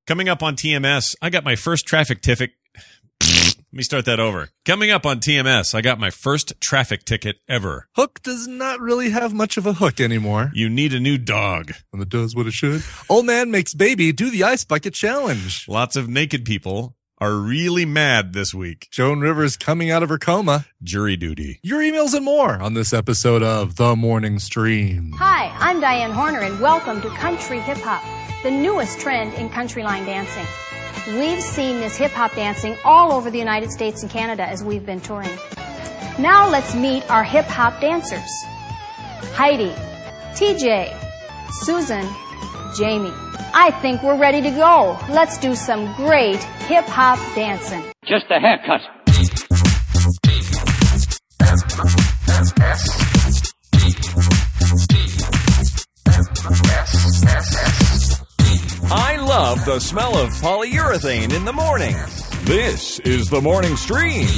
Coming up on TMS, I got my first traffic ticket. Let me start that over. Coming up on TMS, I got my first traffic ticket ever. Hook does not really have much of a hook anymore. You need a new dog. And it does what it should. Old man makes baby do the ice bucket challenge. Lots of naked people are really mad this week. Joan Rivers coming out of her coma. Jury duty. Your emails and more on this episode of The Morning Stream. Hi, I'm Diane Horner, and welcome to Country Hip Hop, the newest trend in country line dancing. We've seen this hip hop dancing all over the United States and Canada as we've been touring. Now let's meet our hip hop dancers. Heidi, TJ, Susan, Jamie. I think we're ready to go. Let's do some great hip hop dancing. Just a haircut. I love the smell of polyurethane in the morning. This is the Morning Stream.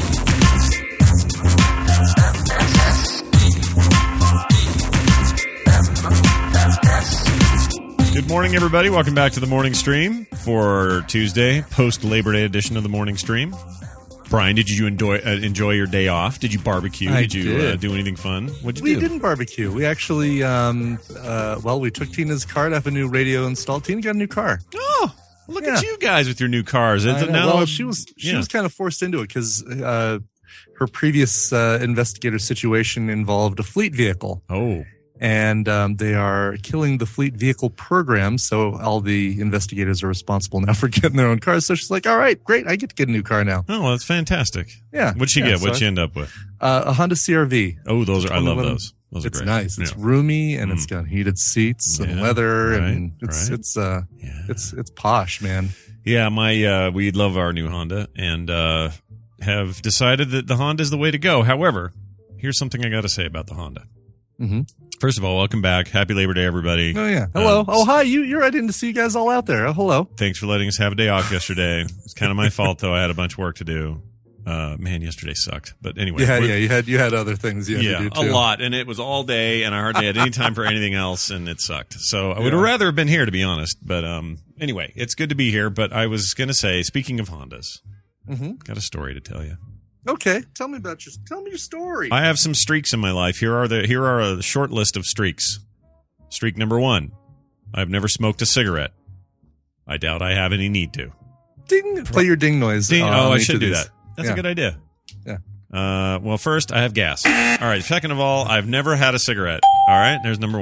Good morning, everybody. Welcome back to the Morning Stream for Tuesday, post-Labor Day edition of the Morning Stream. Brian, did you enjoy your day off? Did you barbecue? Did you do anything fun? What'd you do? We didn't barbecue. We actually, we took Tina's car to have a new radio installed. Tina got a new car. Oh, look at you guys with your new cars. She was kind of forced into it because her previous investigator situation involved a fleet vehicle. Oh. And they are killing the fleet vehicle program, so all the investigators are responsible now for getting their own cars. So she's like, all right, great, I get to get a new car now. Oh, well, that's fantastic. Yeah. What'd she get? What'd she end up with? A Honda CR-V. Oh, I love those. Those are it's great. Nice. It's roomy, and it's got heated seats and leather, and it's posh, man. Yeah, we love our new Honda, and have decided that the Honda is the way to go. However, here's something I got to say about the Honda. Mm-hmm. First of all, welcome back. Happy Labor Day, everybody. Oh, yeah. Hello. Hi. You're right in to see you guys all out there. Oh, hello. Thanks for letting us have a day off yesterday. It's kind of my fault, though. I had a bunch of work to do. Man, yesterday sucked. But anyway. You had other things you had to do, too. A lot. And it was all day, and I hardly had any time for anything else, and it sucked. So I would have rather have been here, to be honest. But anyway, it's good to be here. But I was going to say, speaking of Hondas, got a story to tell you. Okay, tell me your story. I have some streaks in my life. Here are a short list of streaks. Streak number 1: I've never smoked a cigarette. I doubt I have any need to. Ding! Play your ding noise. Ding! I should do that. That's a good idea. Yeah. Well, first I have gas. All right. Second of all, I've never had a cigarette. All right. There's number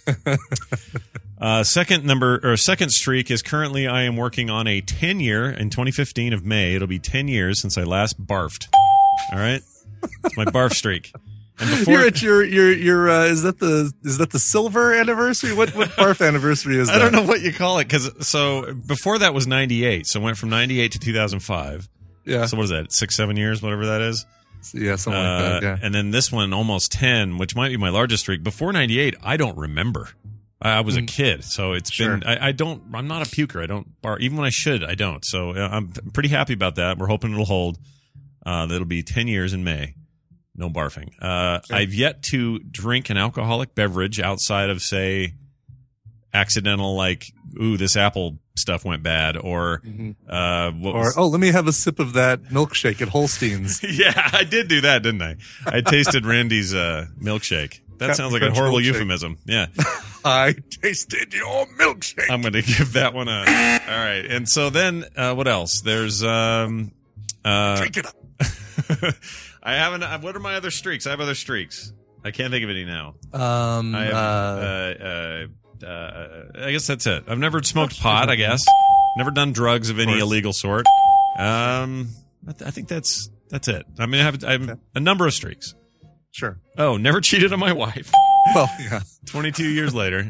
1. Second streak is currently I am working on a 10-year in 2015 of May. It'll be 10 years since I last barfed. All right, it's my barf streak. And before you're at your is that the silver anniversary? What barf anniversary is that? I don't know what you call it so before that was 98. So it went from 98 to 2005. Yeah. So what is that? 6-7 years, whatever that is. Yeah, something like that. Yeah. And then this one almost 10, which might be my largest streak. Before 98, I don't remember. I was a kid, so it's been. I'm not a puker. I don't bar even when I should. I don't. So I'm pretty happy about that. We're hoping it'll hold. That'll be 10 years in May. No barfing. I've yet to drink an alcoholic beverage outside of, say, accidental, like, ooh, this apple stuff went bad, or let me have a sip of that milkshake at Holstein's. Yeah, I did do that, didn't I? I tasted Randy's milkshake. That sounds like a horrible euphemism. Yeah. I tasted your milkshake. I'm going to give that one a. All right. And so then, what else? There's, drink it up. I haven't. What are my other streaks? I have other streaks. I can't think of any now. I guess that's it. I've never smoked pot, I guess. Never done drugs of any illegal sort. I think that's it. I mean, I have a number of streaks. Sure. Oh, never cheated on my wife. Well, yeah. 22 years later.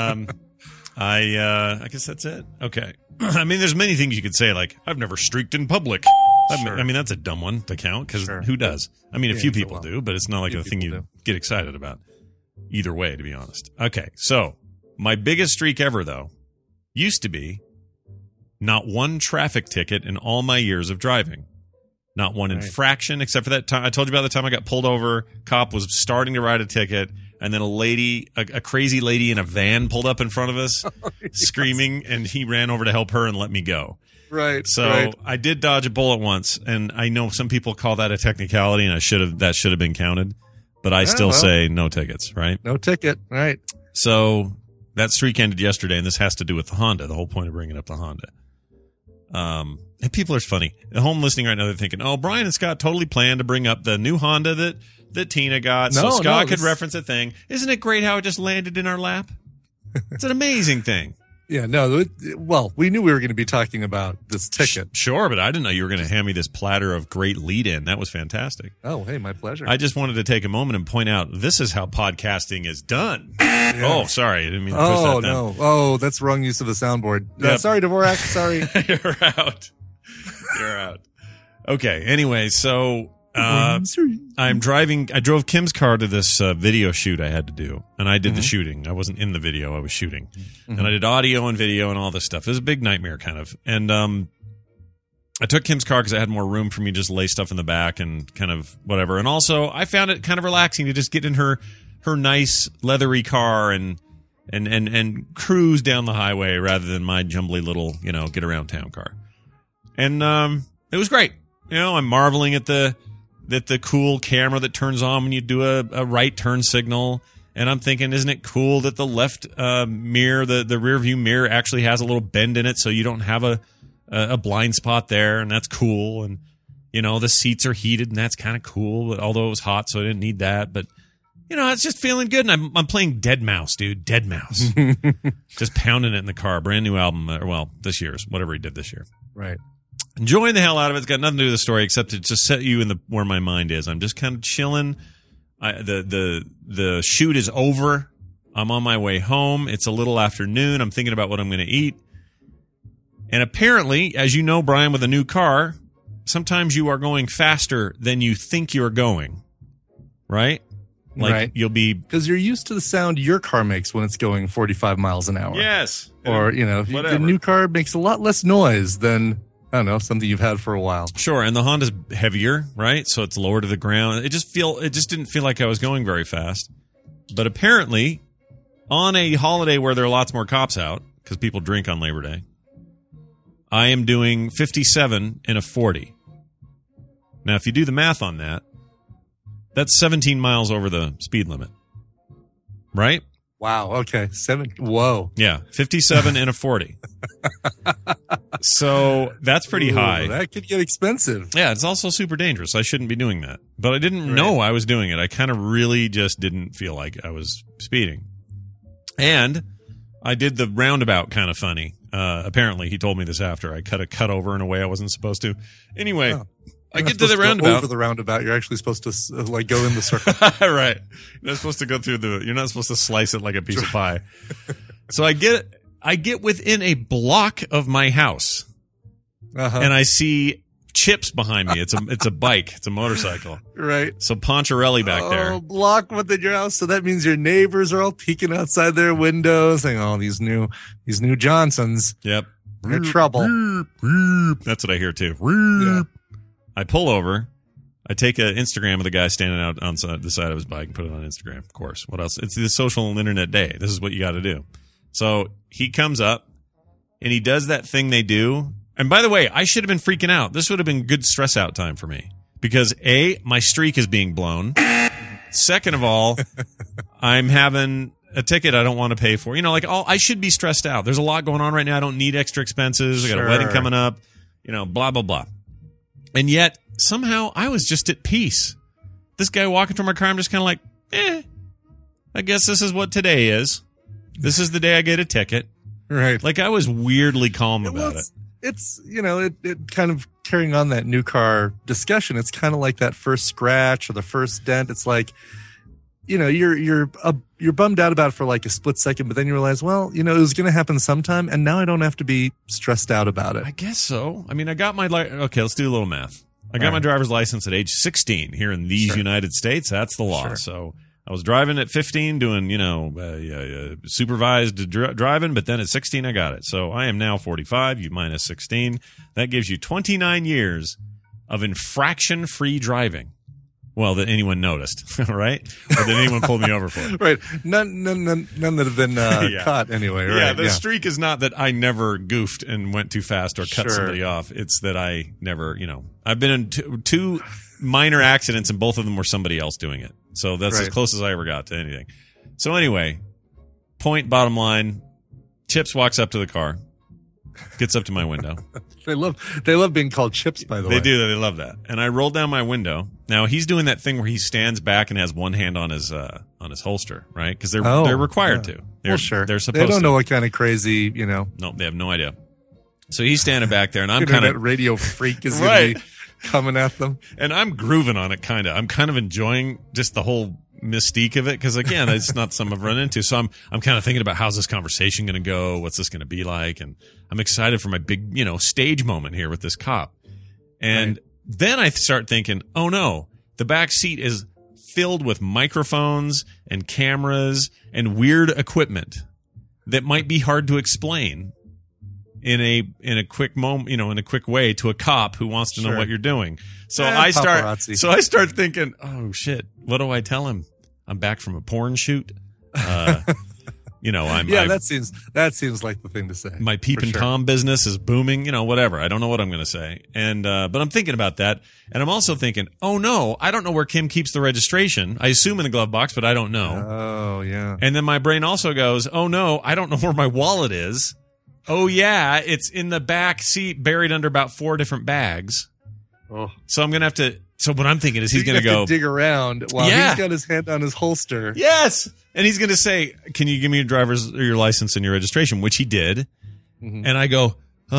I guess that's it. Okay. I mean, there's many things you could say, like, I've never streaked in public. Sure. I mean, that's a dumb one to count, because who does? I mean, a few people do, but it's not like a thing you get excited about. Either way, to be honest. Okay, so my biggest streak ever, though, used to be not one traffic ticket in all my years of driving. Not one infraction, except for that time. I told you about the time I got pulled over. Cop was starting to write a ticket. and then a crazy lady in a van pulled up in front of us, screaming, and he ran over to help her and let me go. Right. So right. I did dodge a bullet once, and I know some people call that a technicality, and that should have been counted, but I still say no tickets, right? No ticket, right? So that streak ended yesterday, and this has to do with the Honda. The whole point of bringing up the Honda. And people are funny. At home listening right now, they're thinking, "Oh, Brian and Scott totally planned to bring up the new Honda that Tina got, so Scott could reference a thing." Isn't it great how it just landed in our lap? It's an amazing thing. Yeah, no. Well, we knew we were going to be talking about this ticket. Sure, but I didn't know you were going to hand me this platter of great lead-in. That was fantastic. Oh, hey, my pleasure. I just wanted to take a moment and point out this is how podcasting is done. Yeah. Oh, sorry, I didn't mean to push that down. Oh, no. Oh, that's wrong use of the soundboard. Yep. Sorry, Dvorak. Sorry. You're out. You're out. Okay. Anyway, so I'm driving. I drove Kim's car to this video shoot I had to do, and I did the shooting. I wasn't in the video. I was shooting, and I did audio and video and all this stuff. It was a big nightmare, kind of. And I took Kim's car because I had more room for me to just lay stuff in the back and kind of whatever. And also, I found it kind of relaxing to just get in her nice leathery car and cruise down the highway rather than my jumbly little get around town car. And it was great. I'm marveling at the cool camera that turns on when you do a right turn signal. And I'm thinking, isn't it cool that the left mirror, the rear view mirror actually has a little bend in it so you don't have a blind spot there, and that's cool. And, the seats are heated, and that's kind of cool, but although it was hot, so I didn't need that. But, it's just feeling good. And I'm playing Deadmau5, dude. Deadmau5. Just pounding it in the car. Brand new album. This year's. Whatever he did this year. Right. Enjoying the hell out of it. It's got nothing to do with the story except to just set you in where my mind is. I'm just kind of chilling. The shoot is over. I'm on my way home. It's a little afternoon. I'm thinking about what I'm going to eat. And apparently, as you know, Brian, with a new car, sometimes you are going faster than you think you're going. Right? Right. You'll be... Because you're used to the sound your car makes when it's going 45 miles an hour. Yes. Or, the new car makes a lot less noise than... I don't know, something you've had for a while. Sure, and the Honda's heavier, right? So it's lower to the ground. It just didn't feel like I was going very fast. But apparently, on a holiday where there are lots more cops out, because people drink on Labor Day, I am doing 57 in a 40. Now, if you do the math on that, that's 17 miles over the speed limit. Right? Wow, okay. Whoa. Yeah, 57 in a 40. So that's pretty high. That could get expensive. Yeah, it's also super dangerous. I shouldn't be doing that. But I didn't know I was doing it. I kind of really just didn't feel like I was speeding. And I did the roundabout kind of funny. Apparently, he told me this after. I cut a cutover in a way I wasn't supposed to. Anyway, I get to the roundabout. Over the roundabout, you're actually supposed to go in the circle. Right. You're not supposed to go through you're not supposed to slice it like a piece of pie. So I get within a block of my house, and I see Chips behind me. It's a bike. It's a motorcycle. Right. So Poncherelli back there. Oh, block within your house. So that means your neighbors are all peeking outside their windows, saying, "Oh, these new Johnsons. Yep. They're trouble." That's what I hear too. Yeah. I pull over. I take an Instagram of the guy standing out on the side of his bike and put it on Instagram. Of course. What else? It's the social and internet day. This is what you got to do. So he comes up and he does that thing they do. And by the way, I should have been freaking out. This would have been good stress out time for me because A, my streak is being blown. Second of all, I'm having a ticket I don't want to pay for. I should be stressed out. There's a lot going on right now. I don't need extra expenses. I got a wedding coming up, blah, blah, blah. And yet somehow I was just at peace. This guy walking from my car, I'm just kind of like, I guess this is what today is. This is the day I get a ticket. Right. Like I was weirdly calm about it. It's it kind of carrying on that new car discussion. It's kind of like that first scratch or the first dent. It's like, you're bummed out about it for like a split second, but then you realize, well, it was going to happen sometime, and now I don't have to be stressed out about it. I guess so. I mean, I got my okay. Let's do a little math. I got my driver's license at age 16 here in these United States. That's the law. Sure. So I was driving at 15, doing supervised driving, but then at 16 I got it. So I am now 45. You minus 16. That gives you 29 years of infraction-free driving. Well, that anyone noticed, right? Or that anyone pulled me over for. Right. None that have been caught anyway, right? Yeah, the streak is not that I never goofed and went too fast or cut Sure. somebody off. It's that I never, I've been in two minor accidents and both of them were somebody else doing it. So that's as Right. close as I ever got to anything. So anyway, bottom line, Chips walks up to the car, gets up to my window. They love being called Chips, by the way. They do. They love that. And I roll down my window. Now he's doing that thing where he stands back and has one hand on his holster, right? Because they're required to. Well, sure. They're supposed They don't to. know what kind of crazy, No, they have no idea. So he's standing back there, and I'm internet kind of radio freak is Right. going to be coming at them. and I'm grooving on it, kind of. I'm kind of enjoying just the whole mystique of it because again, it's not something I've run into. So I'm kind of thinking about how's this conversation going to go? What's this going to be like? And I'm excited for my big, stage moment here with this cop. And then I start thinking, oh no, the back seat is filled with microphones and cameras and weird equipment that might be hard to explain in a quick moment, in a quick way to a cop who wants to know Sure. what you're doing. So Paparazzi. I start thinking, oh shit, what do I tell him? I'm back from a porn shoot. That seems like the thing to say. My Peep for and sure. Tom business is booming, whatever. I don't know what I'm going to say. And, but I'm thinking about that. And I'm also thinking, oh no, I don't know where Kim keeps the registration. I assume in the glove box, but I don't know. Oh, yeah. And then my brain also goes, oh no, I don't know where my wallet is. Oh yeah, it's in the back seat buried under about 4 different bags. Oh. So I'm going to have to, so what I'm thinking is he's going to go, dig around while Yeah. he's got his hand on his holster. yes. And he's going to say, can you give me your license and your registration? Which he did. Mm-hmm. And I go,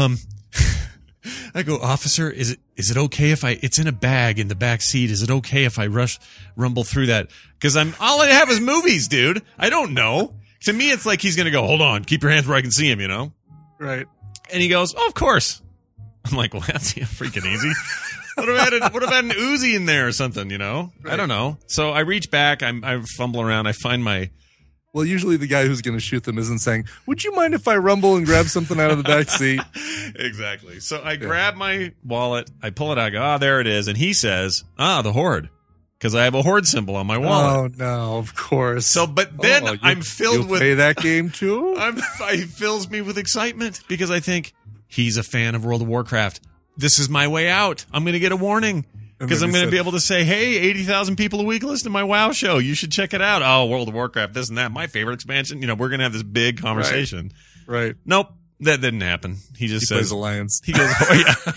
officer, is it okay if it's in a bag in the back seat? Is it okay if I rumble through that? Cause all I have is movies, dude. I don't know. To me, it's like he's going to go, hold on, keep your hands where I can see him, Right. And he goes, oh, of course. I'm like, well, that's freaking easy. What if I had an Uzi in there or something, I don't know. So I reach back, I fumble around, I find my, Well, usually the guy who's going to shoot them isn't saying, would you mind if I rumble and grab something out of the back seat? exactly. So I grab my wallet, I pull it out, I go, there it is. And he says, the Horde. Because I have a Horde symbol on my wallet. Oh, no, of course. So, but then I'm filled you'll with, play that game too? it fills me with excitement because I think he's a fan of World of Warcraft. This is my way out. I'm going to get a warning. Because I'm going to be able to say, hey, 80,000 people a week listen to my WoW show. You should check it out. Oh, World of Warcraft, this and that. My favorite expansion. We're going to have this big conversation. Right. Nope, that didn't happen. He just Plays says, Alliance. he goes, oh, yeah.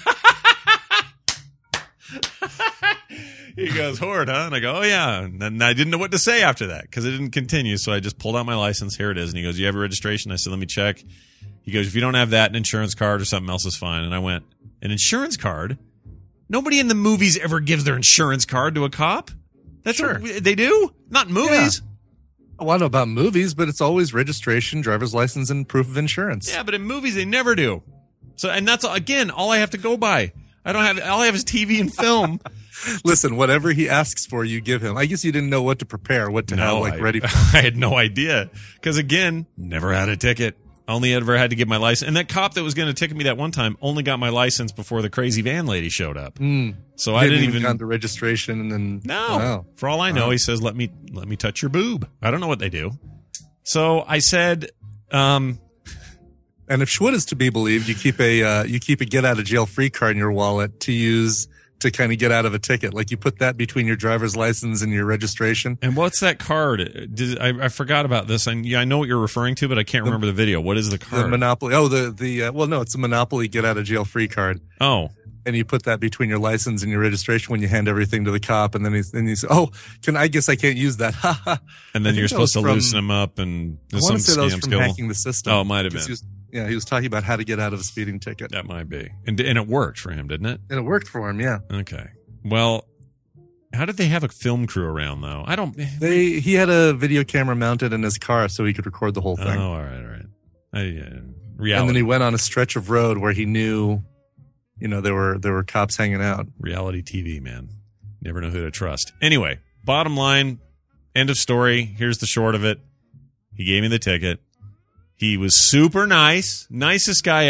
He goes, Horde, huh? And I go, oh, yeah. And I didn't know what to say after that because it didn't continue. So I just pulled out my license. Here it is. And he goes, you have a registration? I said, let me check. He goes, if you don't have that, an insurance card or something else is fine. And I went, an insurance card? Nobody in the movies ever gives their insurance card to a cop. That's Sure. They do? Not in movies. Well, I don't know about movies, but it's always registration, driver's license, and proof of insurance. Yeah, but in movies they never do. So, and that's again all I have to go by. All I have is TV and film. Listen, whatever he asks for, you give him. I guess you didn't know what to prepare, what to have ready for. I had no idea because again, never had a ticket. Only ever had to get my license. And that cop that was going to ticket me that one time only got my license before the crazy van lady showed up. So I didn't even got the registration and then no. For all I know, he says, "Let me touch your boob." I don't know what they do. So I said, and if Schwood is to be believed, you keep a get out of jail free card in your wallet to use to kind of get out of a ticket. Like you put that between your driver's license and your registration. And what's that card? I forgot about this. I know what you're referring to, but I can't remember the video. What is the card? The Monopoly. Oh, no, it's a Monopoly get out of jail free card. Oh. And you put that between your license and your registration when you hand everything to the cop. And then he says, oh, I guess I can't use that. And then you're supposed to loosen him up and there's some scam skill. Hacking the system. Oh, it might have been. He was talking about how to get out of a speeding ticket. That might be. And it worked for him, didn't it? And it worked for him, yeah. Okay. Well, how did they have a film crew around, though? He had a video camera mounted in his car so he could record the whole thing. Oh, all right. Reality. And then he went on a stretch of road where he knew, there were cops hanging out. Reality TV, man. Never know who to trust. Anyway, bottom line, end of story. Here's the short of it. He gave me the ticket. He was super nice, nicest guy ever.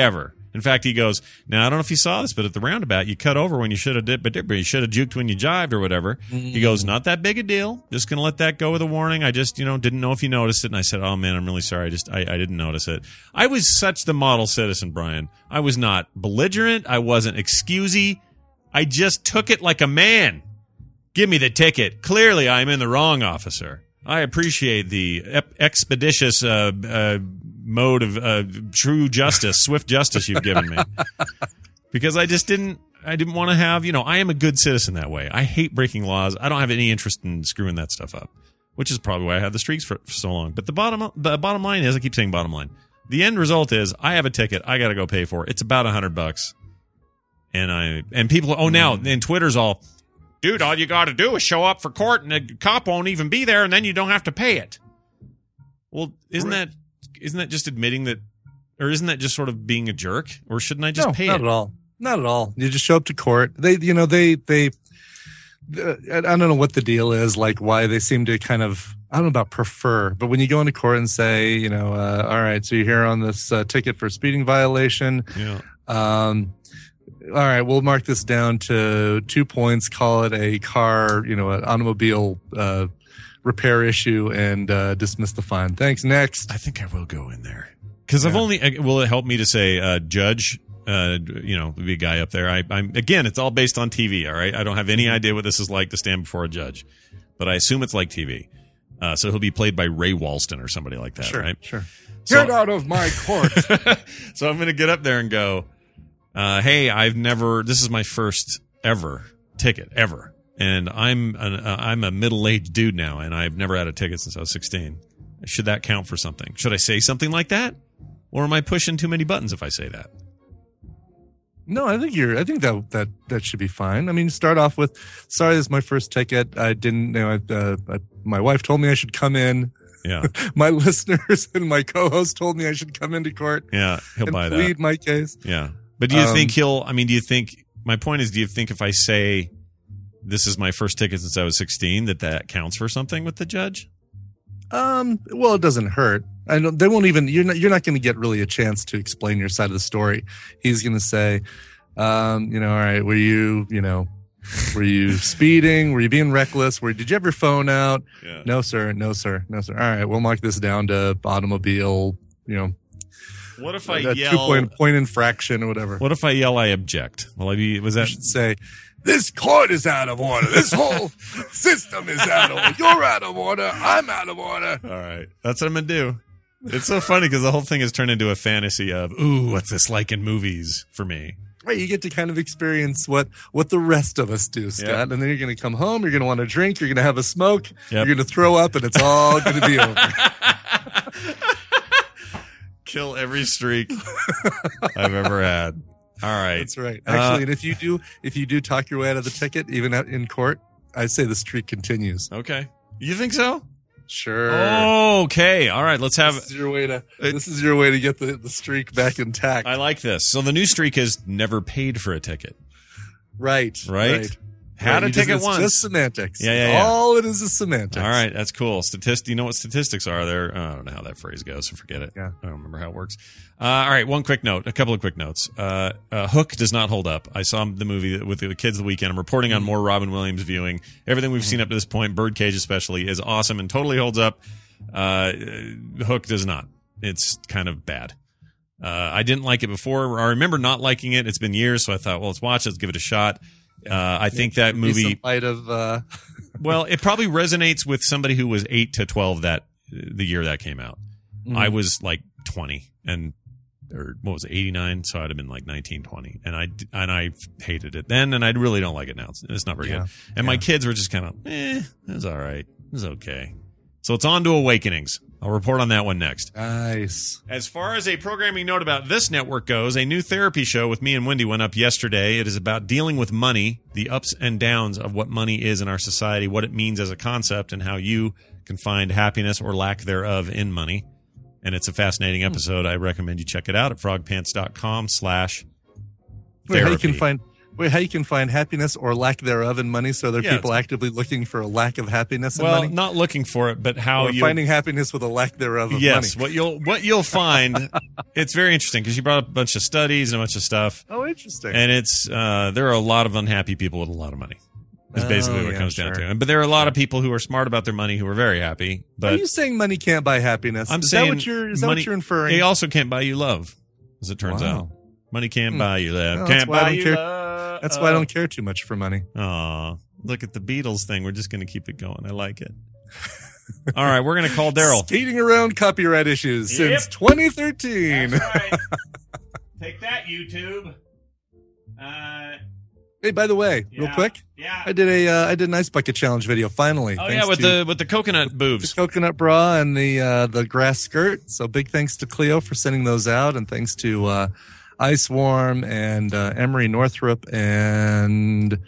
In fact, he goes, now, I don't know if you saw this, but at the roundabout, you cut over when you should have did, but you should have juked when you jived or whatever. He goes, not that big a deal. Just going to let that go with a warning. I just, didn't know if you noticed it. And I said, oh, man, I'm really sorry. I didn't notice it. I was such the model citizen, Brian. I was not belligerent. I wasn't excusey. I just took it like a man. Give me the ticket. Clearly, I'm in the wrong, officer. I appreciate the expeditious mode of true justice, swift justice you've given me. Because I didn't want to have, I am a good citizen that way. I hate breaking laws. I don't have any interest in screwing that stuff up, which is probably why I had the streaks for so long. But the bottom line is, I keep saying bottom line. The end result is I have a ticket. I got to go pay for it. It's about $100. And people, now, and Twitter's all, dude, all you got to do is show up for court and the cop won't even be there and then you don't have to pay it. Well, isn't that just admitting that, or isn't that just sort of being a jerk? Or shouldn't I just pay it? Not at all. Not at all. You just show up to court. They I don't know what the deal is, like why they seem to kind of, I don't know about prefer, but when you go into court and say, all right, so you're here on this ticket for speeding violation. Yeah. All right, we'll mark this down to 2 points, call it a car, an automobile repair issue, and dismiss the fine. Thanks. Next. I think I will go in there. Because will it help me to say judge? Be a guy up there. I'm again, it's all based on TV, all right? I don't have any idea what this is like to stand before a judge, but I assume it's like TV. So he'll be played by Ray Walston or somebody like that, right? Sure. So, get out of my court. So I'm going to get up there and go, hey, this is my first ever ticket ever. And I'm a middle-aged dude now, and I've never had a ticket since I was 16. Should that count for something? Should I say something like that? Or am I pushing too many buttons if I say that? No, I think that should be fine. I mean, start off with, sorry, this is my first ticket. I didn't my wife told me I should come in. Yeah. My listeners and my co-host told me I should come into court. Yeah, he'll buy that. Plead my case. Yeah. But do you think my point is, do you think if I say this is my first ticket since I was 16, that counts for something with the judge? Well, it doesn't hurt. They won't even, you're not going to get really a chance to explain your side of the story. He's going to say, all right, were you speeding? Were you being reckless? Did you have your phone out? Yeah. No, sir. All right, we'll mark this down to automobile, What if I yell 2-point infraction or whatever? What if I yell I object? You should say, this court is out of order. This whole system is out of order. You're out of order. I'm out of order. All right. That's what I'm going to do. It's so funny because the whole thing has turned into a fantasy of, ooh, what's this like in movies for me? Right, you get to kind of experience what the rest of us do, Scott. Yep. And then you're going to come home, you're going to want to drink, you're going to have a smoke, You're going to throw up, and it's all going to be over. Kill every streak I've ever had. All right. That's right. Actually, and if you do talk your way out of the ticket, even out in court, I say the streak continues. Okay. You think so? Sure. Okay. All right. Let's have. This is your way to get the streak back intact. I like this. So the new streak is never paid for a ticket. Right. Had a ticket once. It's just semantics. Yeah. All it is semantics. All right, that's cool. You know what statistics are there? I don't know how that phrase goes, so forget it. Yeah. I don't remember how it works. All right, a couple of quick notes. Hook does not hold up. I saw the movie with the kids the weekend. I'm reporting on more Robin Williams viewing. Everything we've seen up to this point, Birdcage especially, is awesome and totally holds up. Hook does not. It's kind of bad. I didn't like it before. I remember not liking it. It's been years, so I thought, well, let's watch it. Let's give it a shot. I think that movie. Well, it probably resonates with somebody who was 8 to 12 the year that came out. Mm-hmm. I was like 20 or what was it, 89? So I'd have been like 19, 20. And I hated it then, and I really don't like it now. It's not very good. And my kids were just kind of, it was all right. It was okay. So it's on to Awakenings. I'll report on that one next. Nice. As far as a programming note about this network goes, a new therapy show with me and Wendy went up yesterday. It is about dealing with money, the ups and downs of what money is in our society, what it means as a concept, and how you can find happiness or lack thereof in money. And it's a fascinating episode. I recommend you check it out at frogpants.com/therapy. How Wait, how you can find happiness or lack thereof in money? So are there people actively looking for a lack of happiness in money? Well, not looking for it, but how or finding happiness with a lack thereof of yes, money. what you'll find, it's very interesting because you brought up a bunch of studies and a bunch of stuff. Oh, interesting. And it's there are a lot of unhappy people with a lot of money. Is basically what it comes down to. But there are a lot of people who are smart about their money who are very happy. But are you saying money can't buy happiness? I'm saying is that what you're inferring? It also can't buy you love, as it turns out. Money can't buy you love. Can't buy you love. That's why I don't care too much for money. Aw, look at the Beatles thing. We're just going to keep it going. I like it. All right, we're going to call Daryl. Skating around copyright issues since 2013. That's right. Take that, YouTube. Hey, by the way, real quick, I did an ice bucket challenge video finally. Oh yeah, with the coconut boobs, the coconut bra, and the grass skirt. So big thanks to Cleo for sending those out, and thanks to Ice Warm and Emery Northrup and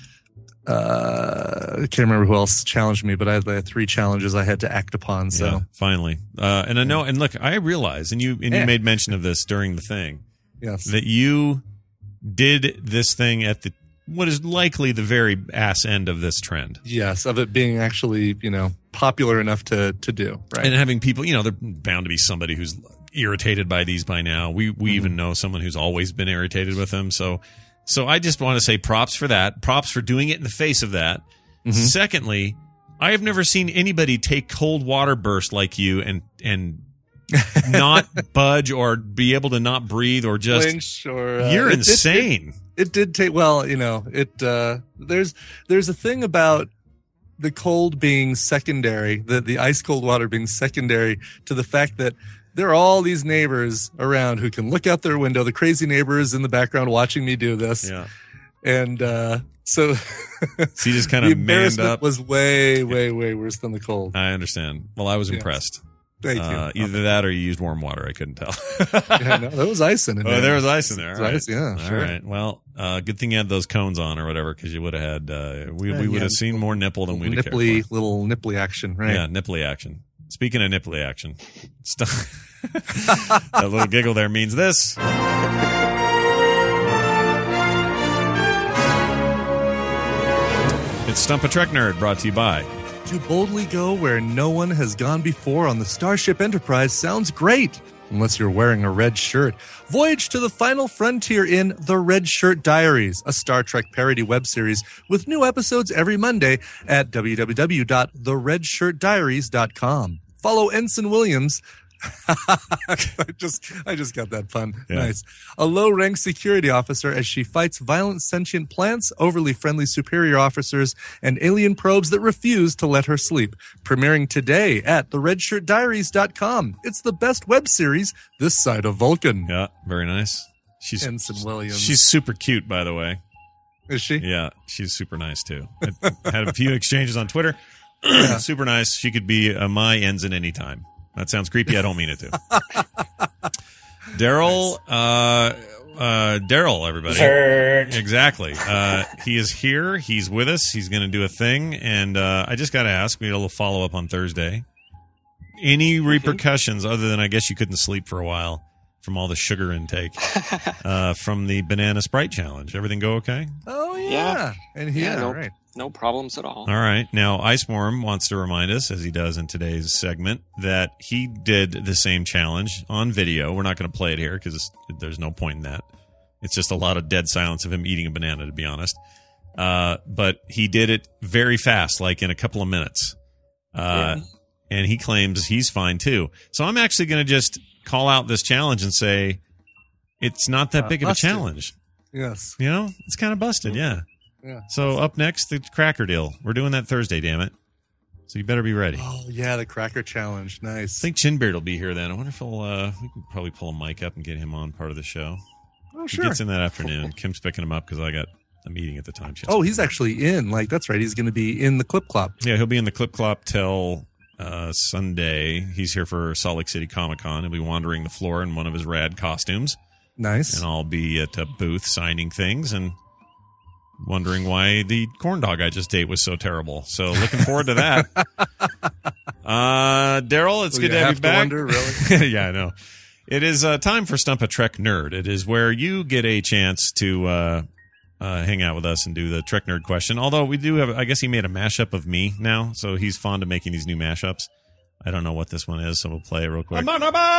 I can't remember who else challenged me, but I had 3 challenges I had to act upon. So finally, and I know, and look, I realize, and you made mention of this during the thing, that you did this thing at what is likely the very ass end of this trend. Yes, of it being actually, popular enough to do, right? And having people, they're bound to be somebody who's irritated by these by now. We even know someone who's always been irritated with them. So I just want to say props for that. Props for doing it in the face of that. Mm-hmm. Secondly, I have never seen anybody take cold water burst like you and not budge or be able to not breathe or just flinch or you're insane. It did take there's a thing about the cold being secondary, the ice cold water being secondary to the fact that there are all these neighbors around who can look out their window, the crazy neighbors in the background watching me do this. Yeah. And so you just kind of manned up. Was way worse than the cold. I understand. Well, I was impressed. Thank you. Either that or you used warm water. I couldn't tell. No, there was ice in it. Oh, there was ice in there. All right. Ice, yeah, sure. All right. Well, good thing you had those cones on or whatever, because you would have had we would have seen more nipple than we'd have cared for. Little nipply action, right? Yeah, nipply action. Speaking of nipply action, that little giggle there means this. It's Stump a Trek Nerd, brought to you by. To boldly go where no one has gone before on the Starship Enterprise sounds great, unless you're wearing a red shirt. Voyage to the final frontier in The Red Shirt Diaries, a Star Trek parody web series with new episodes every Monday at www.theredshirtdiaries.com. Follow Ensign Williams. I just got that pun. Yeah. Nice. A low-ranked security officer as she fights violent sentient plants, overly friendly superior officers, and alien probes that refuse to let her sleep. Premiering today at theredshirtdiaries.com. It's the best web series this side of Vulcan. Yeah, very nice. She's Ensign Williams. She's super cute, by the way. Is she? Yeah, she's super nice too. I had a few exchanges on Twitter. Super nice. She could be my ensign anytime. That sounds creepy. I don't mean it to. Daryl, Daryl, everybody. Third. Exactly. He is here. He's with us. He's going to do a thing. And I just got to ask, we had a little follow-up on Thursday. Any repercussions other than I guess you couldn't sleep for a while from all the sugar intake from the Banana Sprite Challenge? Everything go okay? Oh, yeah. And right. No problems at all. All right. Now, Iceworm wants to remind us, as he does in today's segment, that he did the same challenge on video. We're not going to play it here because there's no point in that. It's just a lot of dead silence of him eating a banana, to be honest. But he did it very fast, like in a couple of minutes. And he claims he's fine, too. So I'm actually going to just call out this challenge and say it's not that big of a challenge. Yes. It's kind of busted, yeah. So up next, the cracker deal. We're doing that Thursday, damn it. So you better be ready. Oh, yeah, the cracker challenge. Nice. I think Chinbeard will be here then. I wonder if we can probably pull a mic up and get him on part of the show. Oh, sure. He gets in that afternoon. Kim's picking him up because I got a meeting at the time. Oh, he's actually in. That's right. He's going to be in the Clip Clop. Yeah, he'll be in the Clip Clop till Sunday. He's here for Salt Lake City Comic-Con. He'll be wandering the floor in one of his rad costumes. Nice. And I'll be at a booth signing things and wondering why the corn dog I just ate was so terrible. So looking forward to that. Daryl, it's good to have you back. Wonder, really? Yeah, I know. It is time for Stump a Trek Nerd. It is where you get a chance to hang out with us and do the Trek Nerd question. Although we do have, I guess he made a mashup of me now, so he's fond of making these new mashups. I don't know what this one is, so we'll play it real quick.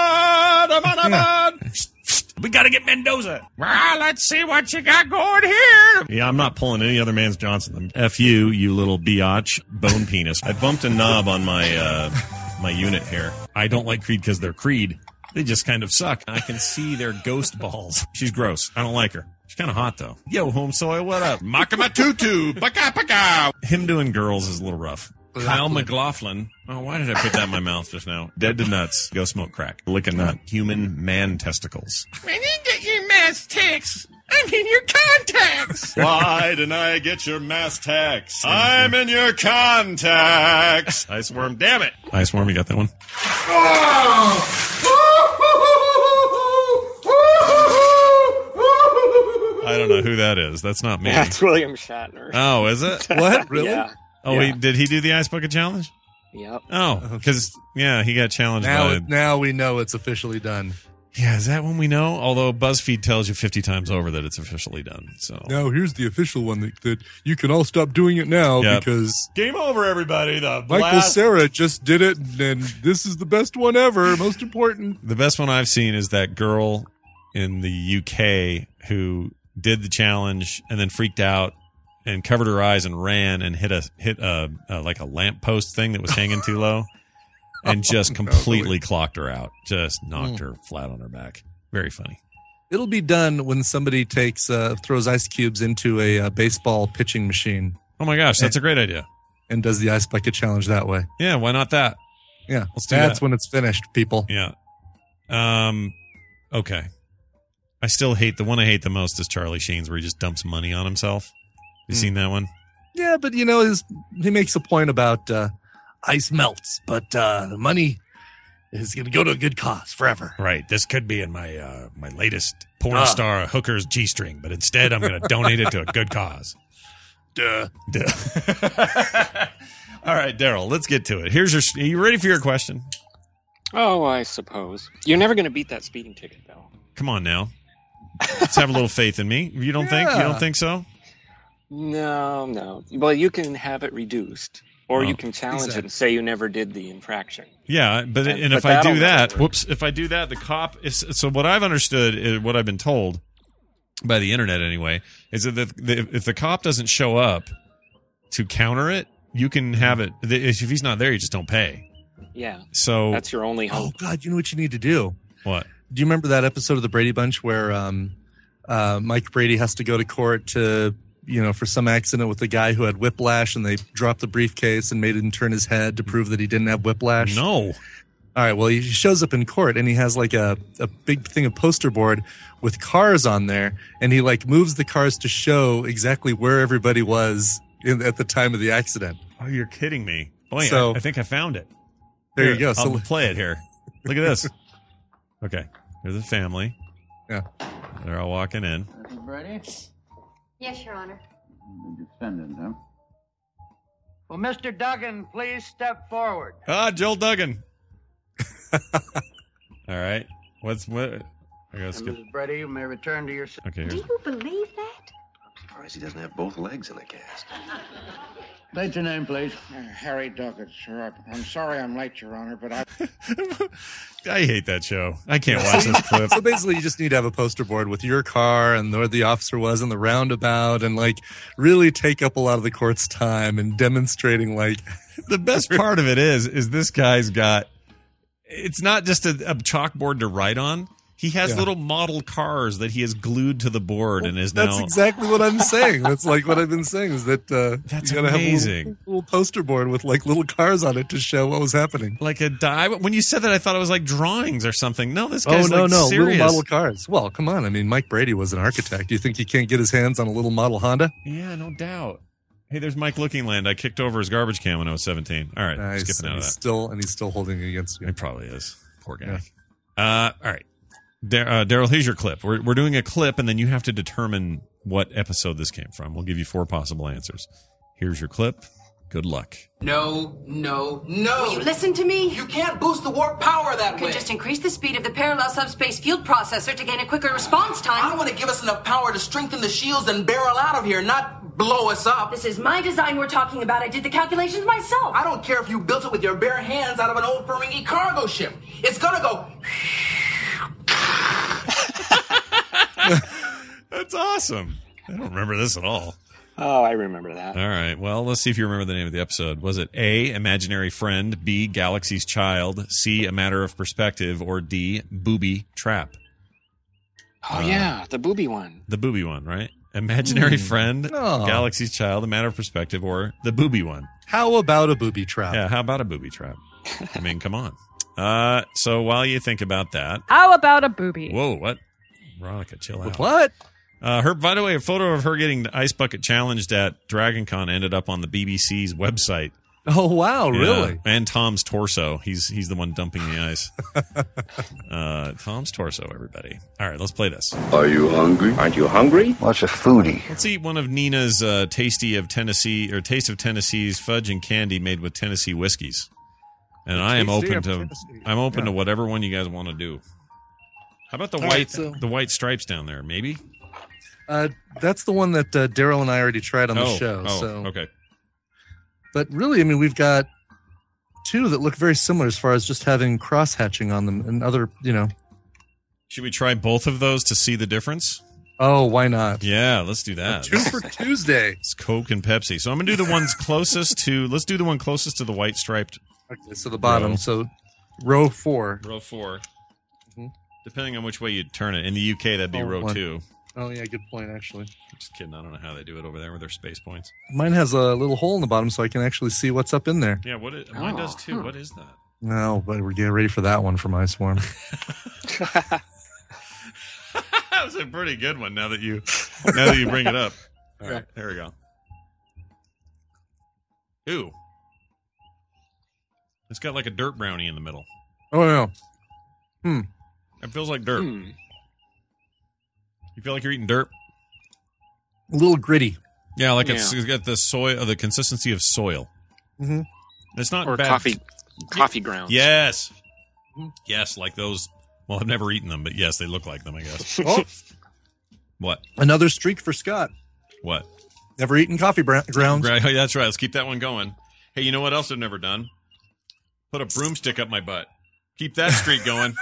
We got to get Mendoza. Well, let's see what you got going here. Yeah, I'm not pulling any other man's Johnson. F you little biatch bone penis. I bumped a knob on my my unit here. I don't like Creed because they're Creed. They just kind of suck. I can see their ghost balls. She's gross. I don't like her. She's kind of hot, though. Yo, home soy, what up? Makamatutu, baka baka. Him doing girls is a little rough. Kyle McLaughlin. Oh, why did I put that in my mouth just now? Dead to nuts. Go smoke crack. Lick a nut. Human man testicles. When you get your mass text, I'm in your contacts. Why didn't I get your mass text? I'm in your contacts. Ice Worm, damn it. Ice Worm, you got that one? I don't know who that is. That's not me. That's William Shatner. Oh, is it? What? Really? Yeah. Oh, Yeah. did he do the Ice Bucket Challenge? Yep. Oh, because, yeah, he got challenged by... Now we know it's officially done. Yeah, is that one we know? Although BuzzFeed tells you 50 times over that it's officially done. So Now here's the official one that you can all stop doing it now Yep. because Game over, everybody. The Michael blast. Cera just did it, and this is the best one ever. Most important. the best one I've seen is that girl in the UK who did the challenge and then freaked out and covered her eyes and ran and hit a like a lamppost thing that was hanging too low and just completely clocked her out. Just knocked her flat on her back. Very funny. It'll be done when somebody throws ice cubes into a baseball pitching machine Oh my gosh, that's a great idea. and does the ice bucket challenge that way. Yeah, why not that? Yeah, Let's do that's that. when it's finished, people. Yeah. Okay. I still hate the one I hate the most is Charlie Sheen's where he just dumps money on himself. You seen that one? Yeah, but you know, he makes a point about ice melts, but the money is going to go to a good cause forever. Right. This could be in my my latest porn star hooker's G-string, but instead I'm going to donate it to a good cause. Duh. All right, Daryl, let's get to it. Are you ready for your question? Oh, I suppose. You're never going to beat that speeding ticket, though. Come on now. Let's have a little faith in me. You don't think? You don't think so? No. Well, you can have it reduced, or you can challenge it and say you never did the infraction. Yeah, but And- if but I do that'll that, never work. if I do that, the cop is. So what I've understood is what I've been told by the internet anyway is that if the cop doesn't show up to counter it, you can have it. If he's not there, you just don't pay. Yeah, So that's your only Oh hope. God, you know what you need to do? what? Do you remember that episode of the Brady Bunch where Mike Brady has to go to court to, for some accident with the guy who had whiplash, and they dropped the briefcase and made him turn his head to prove that he didn't have whiplash? No. All right. Well, he shows up in court and he has like a big thing of poster board with cars on there, and he like moves the cars to show exactly where everybody was at the time of the accident. Oh, you're kidding me. Boy, So- I think I found it. There Here, you go. I'll So play it here. Look at this. Okay. Here's the family. yeah. They're all walking in. Ready? Yes, Your Honor. Defendant, huh? Well, Mr. Duggan, please step forward. Joel Duggan. All right. What? I gotta And skip. Mrs. Brady, you may return to your seat. Okay. Do Here's, you believe that? Surprised he doesn't have both legs in a cast. State your name, please. Harry Duggett, sir. I'm sorry I'm late, Your Honor, but I... I hate that show. I can't watch this clip. So basically, you just need to have a poster board with your car and where the officer was in the roundabout, and like really take up a lot of the court's time and demonstrating like The best part of it is this guy's got. It's not just a chalkboard to write on. He has little model cars that he has glued to the board and is that's now. exactly what I'm saying. That's like what I've been saying is that That's you gotta amazing. have a little poster board with like little cars on it to show what was happening. Like a die. When you said that, I thought it was like drawings or something. No, this guy's no, like serious. little model cars. Well, come on. I mean, Mike Brady was an architect. Do you think he can't get his hands on a little model Honda? Yeah, no doubt. Hey, there's Mike Lookingland. I kicked over his garbage can when I was 17. All right, Nice. skipping out of that. He's still holding it against you. He probably is. Poor guy. All right. Daryl, here's your clip. We're doing a clip, and then you have to determine what episode this came from. We'll give you 4 possible answers. Here's your clip. Good luck. No. Will you listen to me? You can't boost the warp power that You way. could just increase the speed of the parallel subspace field processor to gain a quicker response time. I want to give us enough power to strengthen the shields and barrel out of here, not blow us up. This is my design we're talking about. I did the calculations myself. I don't care if you built it with your bare hands out of an old Ferengi cargo ship. It's gonna go. That's awesome. I don't remember this at all. Oh, I remember that. All right. Well, let's see if you remember the name of the episode. Was it A, Imaginary Friend, B, Galaxy's Child, C, A Matter of Perspective, or D, Booby Trap? Oh, yeah, the booby one. The booby one, right? Imaginary Friend, Galaxy's Child, A Matter of Perspective, or the booby one? How about a booby trap? Yeah, how about a booby trap? I mean, come on. So while you think about that. How about a booby? Whoa, what? Veronica, chill out. What? By the way, a photo of her getting the ice bucket challenged at DragonCon ended up on the BBC's website. Oh, wow, really? And Tom's torso. He's the one dumping the ice. Tom's torso, everybody. All right, let's play this. Are you hungry? Aren't you hungry? What's a foodie? Let's eat one of Nina's Taste of Tennessee's fudge and candy made with Tennessee whiskeys. And I am open to whatever one you guys want to do. How about the white stripes down there? Maybe. That's the one that Daryl and I already tried on the show. Okay. But really, I mean, we've got two that look very similar as far as just having cross hatching on them and other, Should we try both of those to see the difference? Oh, why not? Yeah, let's do that. 2 for Tuesday. It's Coke and Pepsi. So I'm going to do the ones closest to, let's do the one closest to the white striped. Okay, so the bottom. So row 4. Row 4. Mm-hmm. Depending on which way you turn it. In the UK, that'd be row 2. Oh, yeah, good point, actually. I'm just kidding. I don't know how they do it over there with their space points. Mine has a little hole in the bottom so I can actually see what's up in there. Yeah, mine does too. What is that? No, but we're getting ready for that one from Ice Swarm. That was a pretty good one now that you bring it up. All right, there we go. Ooh. It's got like a dirt brownie in the middle. Oh, yeah. It feels like dirt. You feel like you're eating dirt? A little gritty. Yeah, like it's got the soil, the consistency of soil. Mm-hmm. It's not or bad. coffee grounds. Yes. Yes, like those. Well, I've never eaten them, but yes, they look like them, I guess. Oh. What? Another streak for Scott. What? Never eaten coffee grounds. Right, that's right. Let's keep that one going. Hey, you know what else I've never done? Put a broomstick up my butt. Keep that streak going.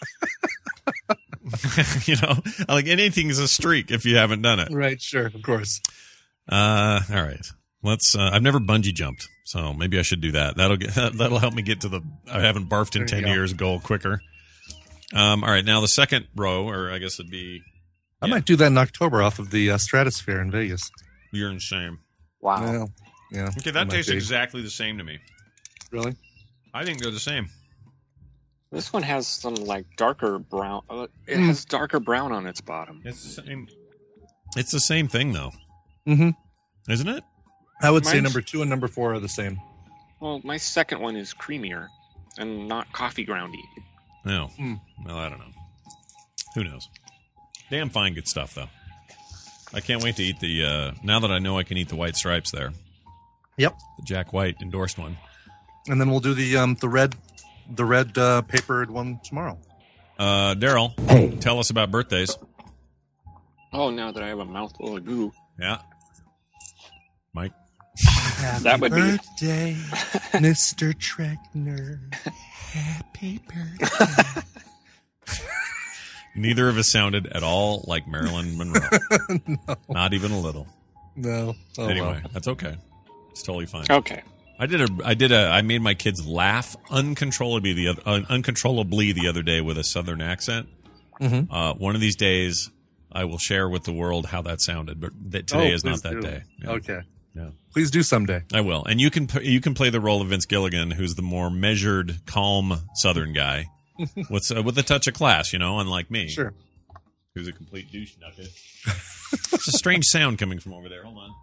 Like anything is a streak if you haven't done it. Right, sure, of course. All right. Let's I've never bungee jumped, so maybe I should do that. That'll help me get to the I haven't barfed in 10 years goal quicker. All right, now the second row, or I guess it'd be I might do that in October off of the Stratosphere in Vegas. You're insane. Wow. Yeah. Okay, that tastes exactly the same to me. Really? I think they're the same. This one has some like darker brown. It has darker brown on its bottom. It's the same. It's the same thing though. Mm-hmm. Isn't it? I would say number 2 and number 4 are the same. Well, my second one is creamier and not coffee groundy. No. Well, I don't know. Who knows? Damn fine good stuff though. I can't wait to eat the now that I know I can eat the white stripes there. Yep. The Jack White endorsed one. And then we'll do the red papered one tomorrow. Daryl, tell us about birthdays. Oh, now that I have a mouthful of goo. Yeah. Mike? That would be birthday, Mr. Tregner. Happy birthday. Neither of us sounded at all like Marilyn Monroe. No. Not even a little. No. Oh, anyway, well. That's okay. It's totally fine. Okay. I made my kids laugh uncontrollably the other day with a Southern accent. Mm-hmm. One of these days, I will share with the world how that sounded, but today is not that day. Yeah. Okay. Yeah. Please do someday. I will. And you can play the role of Vince Gilligan, who's the more measured, calm Southern guy with a touch of class, unlike me. Sure. Who's a complete douche nugget. It's a strange sound coming from over there. Hold on.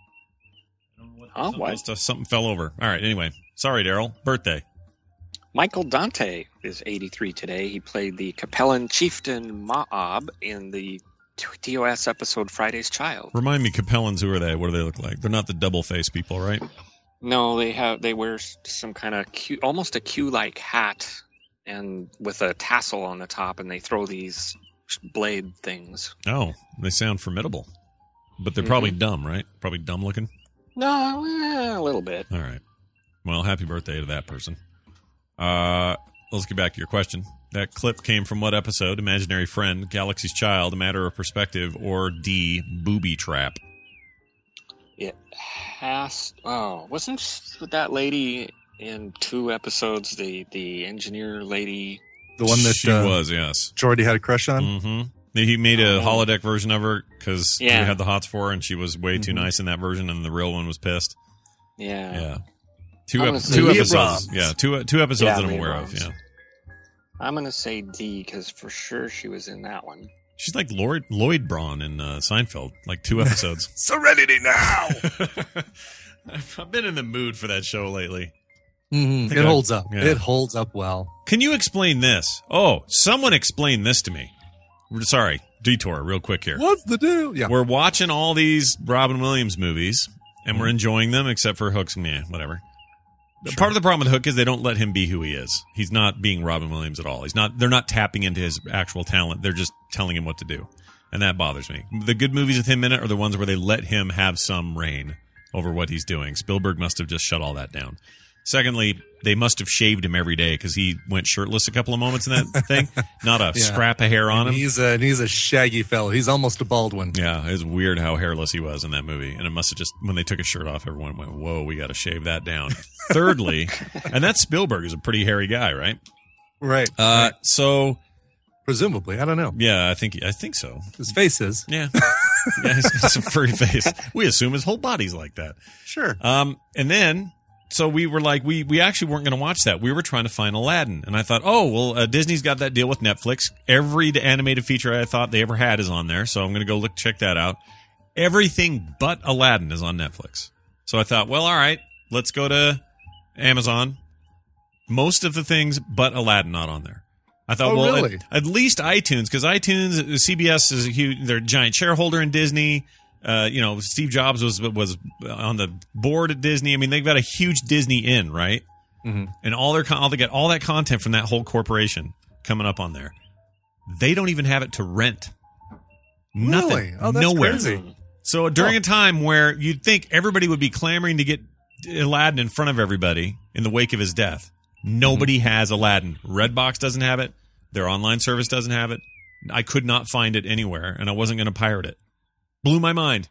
Something fell over. All right. Anyway, sorry, Daryl. Birthday. Michael Dante is 83 today. He played the Capellan chieftain Ma'ab in the TOS episode Friday's Child. Remind me, Capellans, who are they? What do they look like? They're not the double-faced people, right? No, they wear some kind of almost a Q-like hat, and with a tassel on the top, and they throw these blade things. Oh, they sound formidable, but they're probably dumb, right? Probably dumb looking. No, a little bit. All right. Well, happy birthday to that person. Let's get back to your question. That clip came from what episode? Imaginary Friend, Galaxy's Child, A Matter of Perspective, or D, Booby Trap? It has. Oh, wasn't that lady in 2 episodes the engineer lady? The one that she was, yes. Jordy had a crush on? Mm-hmm. He made a holodeck version of her because he had the hots for her, and she was way too nice in that version, and the real one was pissed. Yeah. Yeah. Two episodes. Yeah, two episodes that I'm aware of. Yeah. I'm gonna say D because for sure she was in that one. She's like Lloyd Braun in Seinfeld, like 2 episodes. Serenity now. I've been in the mood for that show lately. Mm-hmm. It holds up. Yeah. It holds up well. Can you explain this? Oh, someone explain this to me. Sorry, detour real quick here. What's the deal? Yeah. We're watching all these Robin Williams movies, and we're enjoying them, except for Hook's, whatever. Sure. Part of the problem with Hook is they don't let him be who he is. He's not being Robin Williams at all. They're not tapping into his actual talent. They're just telling him what to do. And that bothers me. The good movies with him in it are the ones where they let him have some reign over what he's doing. Spielberg must have just shut all that down. Secondly, they must have shaved him every day because he went shirtless a couple of moments in that thing. Not a scrap of hair on him. He's a shaggy fellow. He's almost a Baldwin. Yeah, it was weird how hairless he was in that movie. And it must have just, when they took his shirt off, everyone went, whoa, we got to shave that down. Thirdly, and that Spielberg is a pretty hairy guy, right? Right. So... Presumably, I don't know. Yeah, I think so. His face is. Yeah. Yeah, it's a furry face. We assume his whole body's like that. Sure. And then... So we were like, we actually weren't going to watch that. We were trying to find Aladdin. And I thought, Disney's got that deal with Netflix. Every animated feature I thought they ever had is on there. So I'm going to go check that out. Everything but Aladdin is on Netflix. So I thought, well, all right, let's go to Amazon. Most of the things but Aladdin not on there. I thought, really? at least iTunes, because iTunes, CBS is they're a giant shareholder in Disney. Steve Jobs was on the board at Disney. I mean, they've got a huge Disney in, right? Mm-hmm. And they get all that content from that whole corporation coming up on there. They don't even have it to rent. Nothing. Really? Oh, that's nowhere. Crazy. So during a time where you'd think everybody would be clamoring to get Aladdin in front of everybody in the wake of his death, nobody has Aladdin. Redbox doesn't have it. Their online service doesn't have it. I could not find it anywhere, and I wasn't going to pirate it. Blew my mind.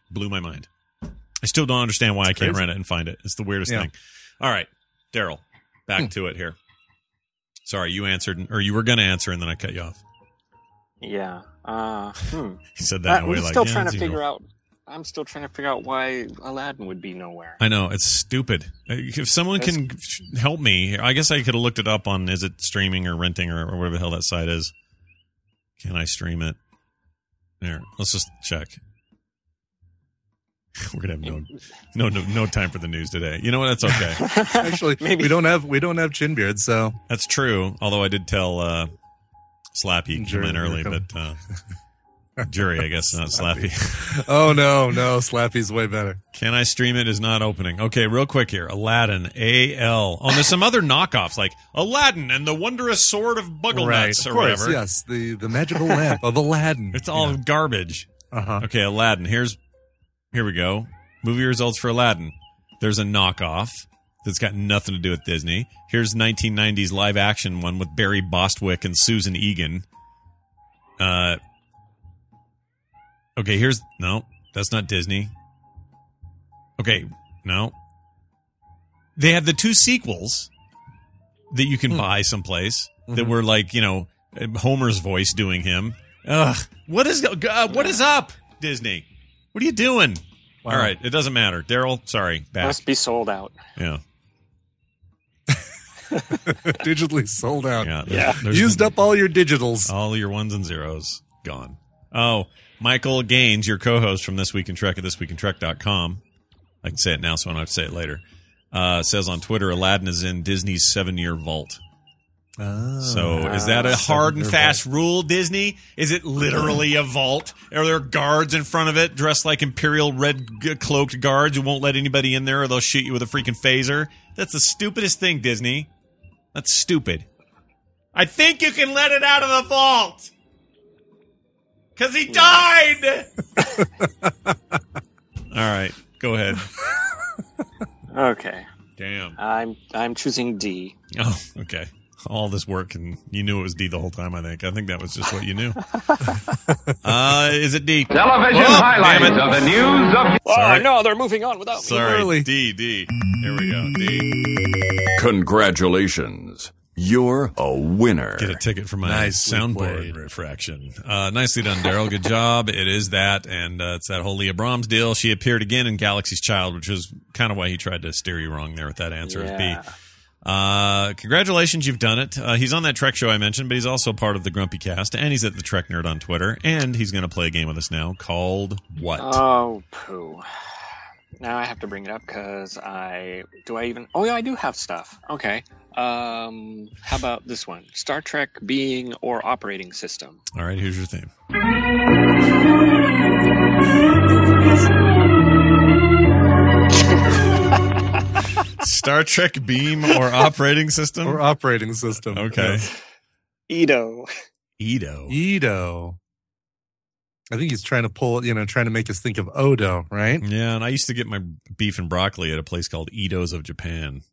I still don't understand why I can't rent it and find it. It's the weirdest thing. All right, Daryl, back to it here. Sorry, you answered, or you were going to answer, and then I cut you off. Yeah. He said that in a way like, I'm still trying to figure out why Aladdin would be nowhere. I know, it's stupid. If someone can help me, I guess I could have looked it up on, is it streaming or renting or whatever the hell that site is. Can I stream it? There, let's just check. We're gonna have no time for the news today. You know what? That's okay. Actually, we don't have chin beard, so that's true. Although I did tell Slappy come in early, but Jury, I guess, not Slappy. Oh no, Slappy's way better. Can I stream it? Is not opening. Okay, real quick here. Aladdin, AL. Oh, there's some other knockoffs like Aladdin and the Wondrous Sword of Bugglenuts right, or whatever. Yes, the magical lamp of Aladdin. It's all garbage. Uh-huh. Okay, Aladdin. Here we go. Movie results for Aladdin. There's a knockoff that's got nothing to do with Disney. Here's 1990s live action one with Barry Bostwick and Susan Egan. Okay, no, that's not Disney. Okay, no. They have the 2 sequels that you can buy someplace that were like, Homer's voice doing him. Ugh, what is up, Disney? What are you doing? Wow. All right, it doesn't matter. Daryl, sorry, back. Must be sold out. Yeah. Digitally sold out. Yeah. Used up all your digitals. All your ones and zeros gone. Oh, Michael Gaines, your co-host from This Week in Trek at thisweekintrek.com. I can say it now, so I don't have to say it later. Says on Twitter, Aladdin is in Disney's 7-year vault. So is that a hard and fast rule, Disney? Is it literally a vault? Are there guards in front of it dressed like Imperial red cloaked guards who won't let anybody in there or they'll shoot you with a freaking phaser? That's the stupidest thing, Disney. That's stupid. I think you can let it out of the vault. Because he died! All right, go ahead. Okay. Damn. I'm choosing D. Oh, okay. All this work, and you knew it was D the whole time, I think. I think that was just what you knew. Is it D? Television highlights of the news of... Oh, no, they're moving on without me. Sorry, D. Here we go, D. Congratulations. You're a winner. Get a ticket for my soundboard refraction. Nicely done, Daryl. Good job. It is that, and it's that whole Leah Brahms deal. She appeared again in Galaxy's Child, which was kind of why he tried to steer you wrong there with that answer as B. Congratulations, you've done it. He's on that Trek show I mentioned, but he's also part of the Grumpy Cast, and he's at the Trek Nerd on Twitter, and he's going to play a game with us now called what? Oh, poo. Now I have to bring it up because I do have stuff. Okay. How about this one? Star Trek being or operating system. All right, here's your theme. Star Trek beam or operating system? Or operating system. Okay. Yes. Edo. I think he's trying to make us think of Odo, right? Yeah, and I used to get my beef and broccoli at a place called Edo's of Japan.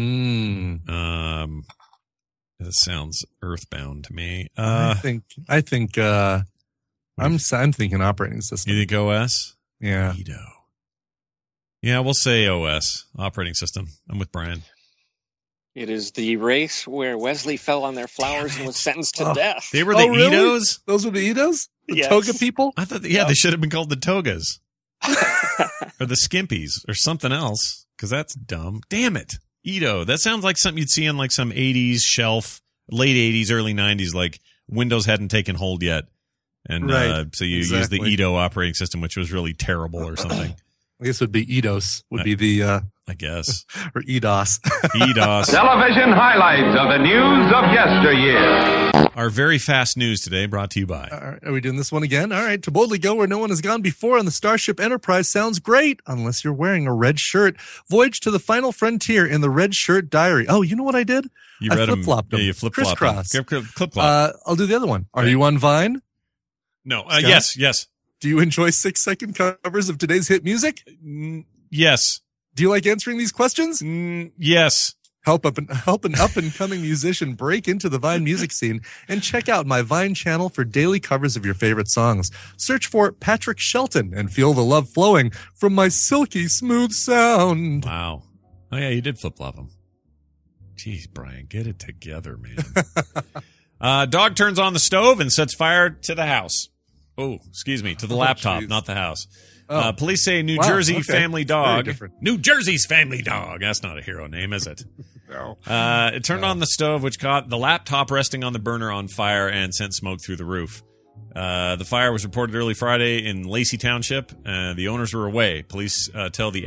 That sounds earthbound to me. I'm thinking operating system. You think OS? Yeah. Edo. Yeah, we'll say OS, operating system. I'm with Brian. It is the race where Wesley fell on their flowers and was sentenced to death. They were the really? Edos? Those were the Edos? The Yes. Toga people? I thought, they should have been called the Togas. Or the Skimpies or something else, because that's dumb. Damn it. Edo. That sounds like something you'd see in like some 80s shelf, late 80s, early 90s, like Windows hadn't taken hold yet. And so you use the Edo operating system, which was really terrible or something. I guess it would be Eidos, would be the... I guess. Or EDOS. EDOS. Television highlights of the news of yesteryear. Our very fast news today brought to you by... Are we doing this one again? All right. To boldly go where no one has gone before on the Starship Enterprise sounds great, unless you're wearing a red shirt. Voyage to the final frontier in the Red Shirt Diary. Oh, you know what I did? I flip-flopped them. Yeah, you flip-flopped them. Clip-clop. I'll do the other one. Are you on Vine? No. Yes. Do you enjoy 6-second covers of today's hit music? Yes. Do you like answering these questions? Yes. Help an up-and-coming musician break into the Vine music scene and check out my Vine channel for daily covers of your favorite songs. Search for Patrick Shelton and feel the love flowing from my silky smooth sound. Wow. Oh, yeah, you did flip-flop them. Jeez, Brian, get it together, man. Dog turns on the stove and sets fire to the house. Oh, excuse me, to the laptop, geez. not the house. Oh. Police say New Jersey family dog. Very different. New Jersey's family dog. That's not a hero name, is it? No. It turned on the stove, which caught the laptop resting on the burner on fire and sent smoke through the roof. The fire was reported early Friday in Lacey Township. The owners were away. Police tell the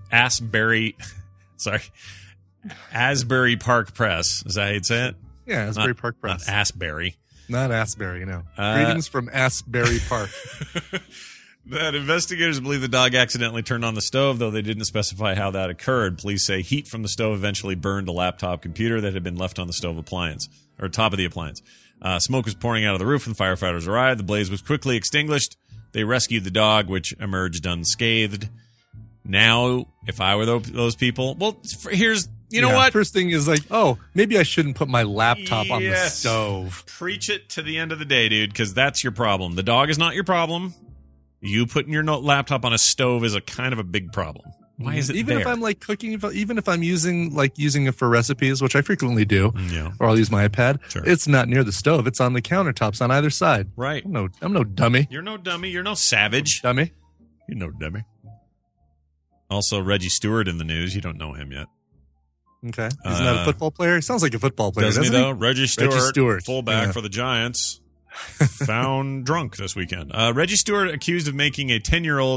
Asbury Park Press. Is that how you'd say it? Yeah, Asbury Park Press. Not Asbury. Not Asbury, no. Greetings from Asbury Park. That investigators believe the dog accidentally turned on the stove, though they didn't specify how that occurred. Police say heat from the stove eventually burned a laptop computer that had been left on the stove appliance, or top of the appliance. Smoke was pouring out of the roof when firefighters arrived. The blaze was quickly extinguished. They rescued the dog, which emerged unscathed. Now, if I were those people, well, here's... You know what? First thing is like, oh, maybe I shouldn't put my laptop on the stove. Preach it to the end of the day, dude, because that's your problem. The dog is not your problem. You putting your laptop on a stove is a kind of a big problem. Why is it even if I'm like cooking, even if I'm using it for recipes, which I frequently do, or I'll use my iPad, it's not near the stove. It's on the countertops on either side. Right. I'm no dummy. You're no dummy. You're no savage. Dummy. You're no dummy. Also, Reggie Stewart in the news. You don't know him yet. Okay. He's not a football player? He sounds like a football player, doesn't he? Though? Reggie Stewart, fullback for the Giants, found drunk this weekend. Reggie Stewart accused of making a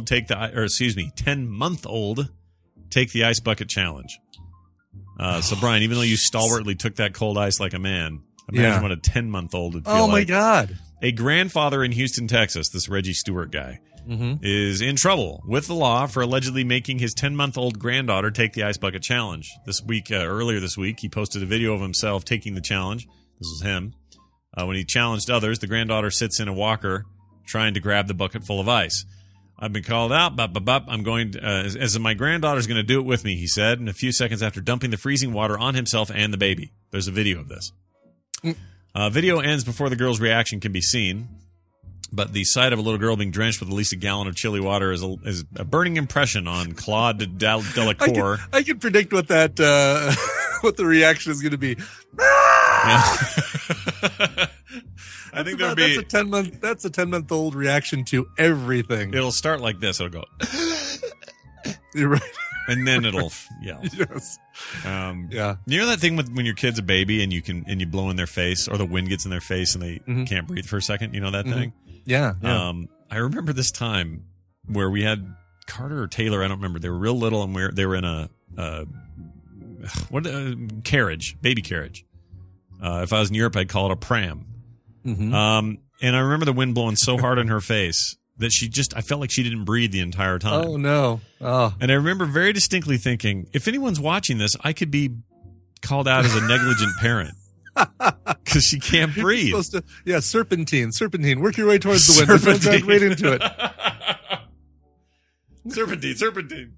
10-month-old take the ice bucket challenge. So, Brian, even though you stalwartly took that cold ice like a man, Imagine what a 10-month-old would feel like. Oh, my God. A grandfather in Houston, Texas, this Reggie Stewart guy, is in trouble with the law for allegedly making his 10-month-old granddaughter take the Ice Bucket Challenge. This week, earlier this week, he posted a video of himself taking the challenge. This was him. When he challenged others, the granddaughter sits in a walker trying to grab the bucket full of ice. I've been called out. I'm going to, as my granddaughter's going to do it with me, he said, and a few seconds after dumping the freezing water on himself and the baby. There's a video of this. Video ends before the girl's reaction can be seen, but the sight of a little girl being drenched with at least a gallon of chilly water is a burning impression on Claude Delacour. I can predict what that what the reaction is going to be. I think there'll be that's a 10-month-old reaction to everything. It'll start like this. It'll go. You're right. And then it'll yell. Yes. Yeah. You know that thing when your kid's a baby and you blow in their face, or the wind gets in their face and they can't breathe for a second? You know that thing? Yeah. I remember this time where we had Carter or Taylor, I don't remember. They were real little and they were in a carriage, baby carriage. If I was in Europe, I'd call it a pram. And I remember the wind blowing so hard in her face that I felt like she didn't breathe the entire time. Oh, no. Oh. And I remember very distinctly thinking, if anyone's watching this, I could be called out as a negligent parent. Because she can't breathe. Serpentine. Work your way towards the wind. Don't dive right into it. Serpentine.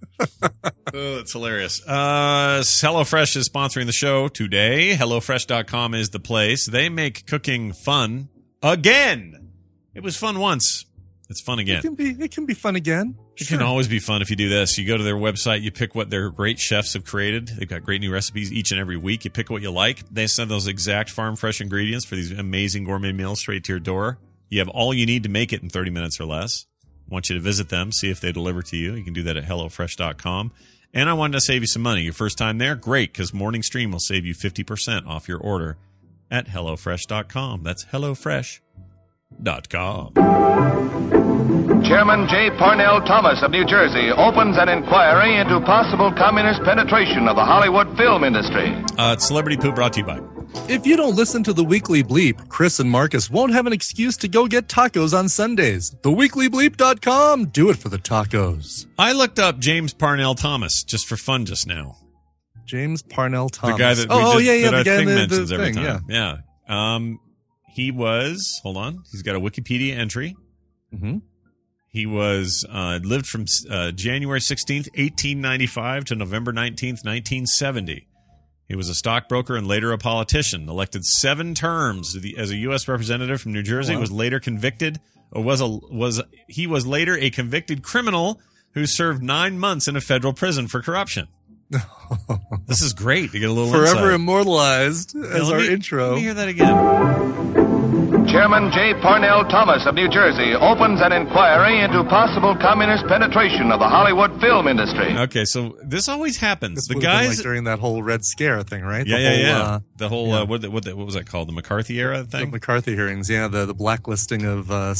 Oh, that's hilarious. HelloFresh is sponsoring the show today. HelloFresh.com is the place. They make cooking fun again. It was fun once. It's fun again. It can be fun again. It can always be fun if you do this. You go to their website, you pick what their great chefs have created. They've got great new recipes each and every week. You pick what you like. They send those exact farm fresh ingredients for these amazing gourmet meals straight to your door. You have all you need to make it in 30 minutes or less. I want you to visit them, see if they deliver to you. You can do that at HelloFresh.com. And I wanted to save you some money. Your first time there? Great, because Morning Stream will save you 50% off your order at HelloFresh.com. That's HelloFresh.com. Chairman J. Parnell Thomas of New Jersey opens an inquiry into possible communist penetration of the Hollywood film industry. It's Celebrity Poop brought to you by. If you don't listen to the Weekly Bleep, Chris and Marcus won't have an excuse to go get tacos on Sundays. TheWeeklyBleep.com. Do it for the tacos. I looked up James Parnell Thomas just for fun just now. James Parnell Thomas. The guy that the guy mentions every time. Yeah. He was, hold on, he's got a Wikipedia entry. He was lived from January 16th, 1895 to November 19th, 1970. He was a stockbroker and later a politician, elected 7 terms as a U.S. representative from New Jersey, was later convicted, or he was later a convicted criminal who served 9 months in a federal prison for corruption. This is great to get a little forever insight. Immortalized as our intro. Let me hear that again. Chairman J. Parnell Thomas of New Jersey opens an inquiry into possible communist penetration of the Hollywood film industry. Okay, so this always happens. The guys during that whole Red Scare thing, right? The whole what was that called? The McCarthy era thing? The McCarthy hearings, the blacklisting of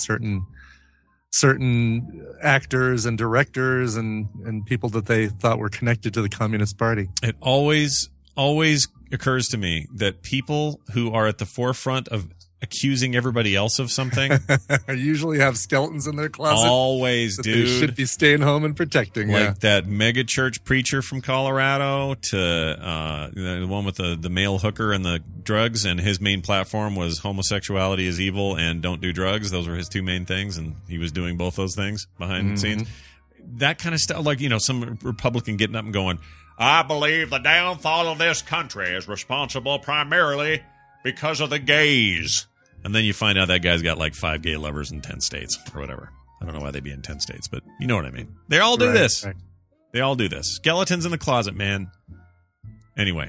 certain actors and directors and people that they thought were connected to the Communist Party. It always occurs to me that people who are at the forefront of accusing everybody else of something usually have skeletons in their closet. Always, dude. They should be staying home and protecting. Like that mega church preacher from Colorado to the one with the male hooker and the drugs, and his main platform was homosexuality is evil and don't do drugs. Those were his 2 main things, and he was doing both those things behind the scenes. That kind of stuff, like, some Republican getting up and going, I believe the downfall of this country is responsible primarily because of the gays. And then you find out that guy's got like 5 gay lovers in 10 states or whatever. I don't know why they'd be in 10 states, but you know what I mean. They all do this. Right. They all do this. Skeletons in the closet, man. Anyway.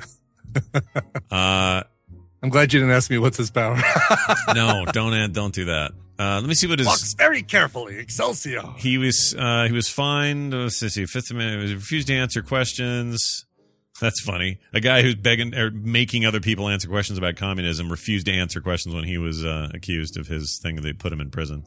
I'm glad you didn't ask me what's his power. No, don't do that. Let me see what his... Walks very carefully. Excelsior. He was fined. Let's see. Fifth Amendment. He refused to answer questions. That's funny. A guy who's begging or making other people answer questions about communism refused to answer questions when he was accused of his thing. They put him in prison.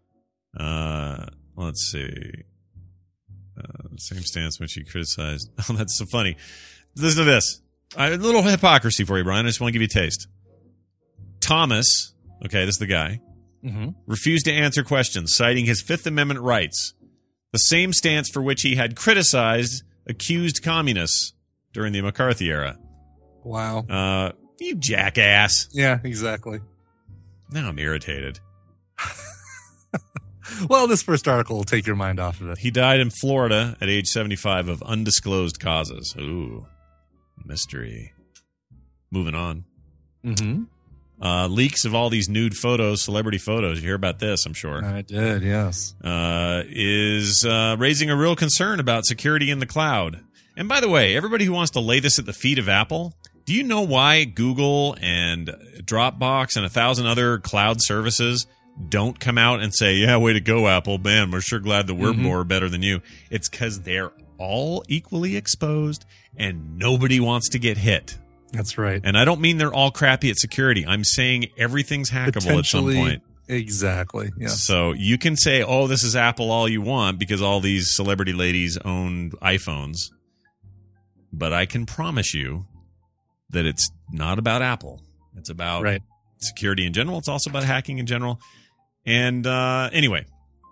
Let's see. Same stance which he criticized. Oh, that's so funny. Listen to this. A little hypocrisy for you, Brian. I just want to give you a taste. Thomas, okay, this is the guy, refused to answer questions, citing his Fifth Amendment rights, the same stance for which he had criticized accused communists during the McCarthy era. Wow. You jackass. Yeah, exactly. Now I'm irritated. Well, this first article will take your mind off of it. He died in Florida at age 75 of undisclosed causes. Ooh, mystery. Moving on. Leaks of all these nude photos, celebrity photos. You hear about this, I'm sure. I did, yes. Is raising a real concern about security in the cloud. And by the way, everybody who wants to lay this at the feet of Apple, do you know why Google and Dropbox and 1,000 other cloud services don't come out and say, yeah, way to go, Apple. Man, we're sure glad that we're more better than you. It's because they're all equally exposed and nobody wants to get hit. That's right. And I don't mean they're all crappy at security. I'm saying everything's hackable at some point. Exactly. Yeah. So you can say, oh, this is Apple all you want because all these celebrity ladies own iPhones. But I can promise you that it's not about Apple. It's about security in general. It's also about hacking in general. And anyway,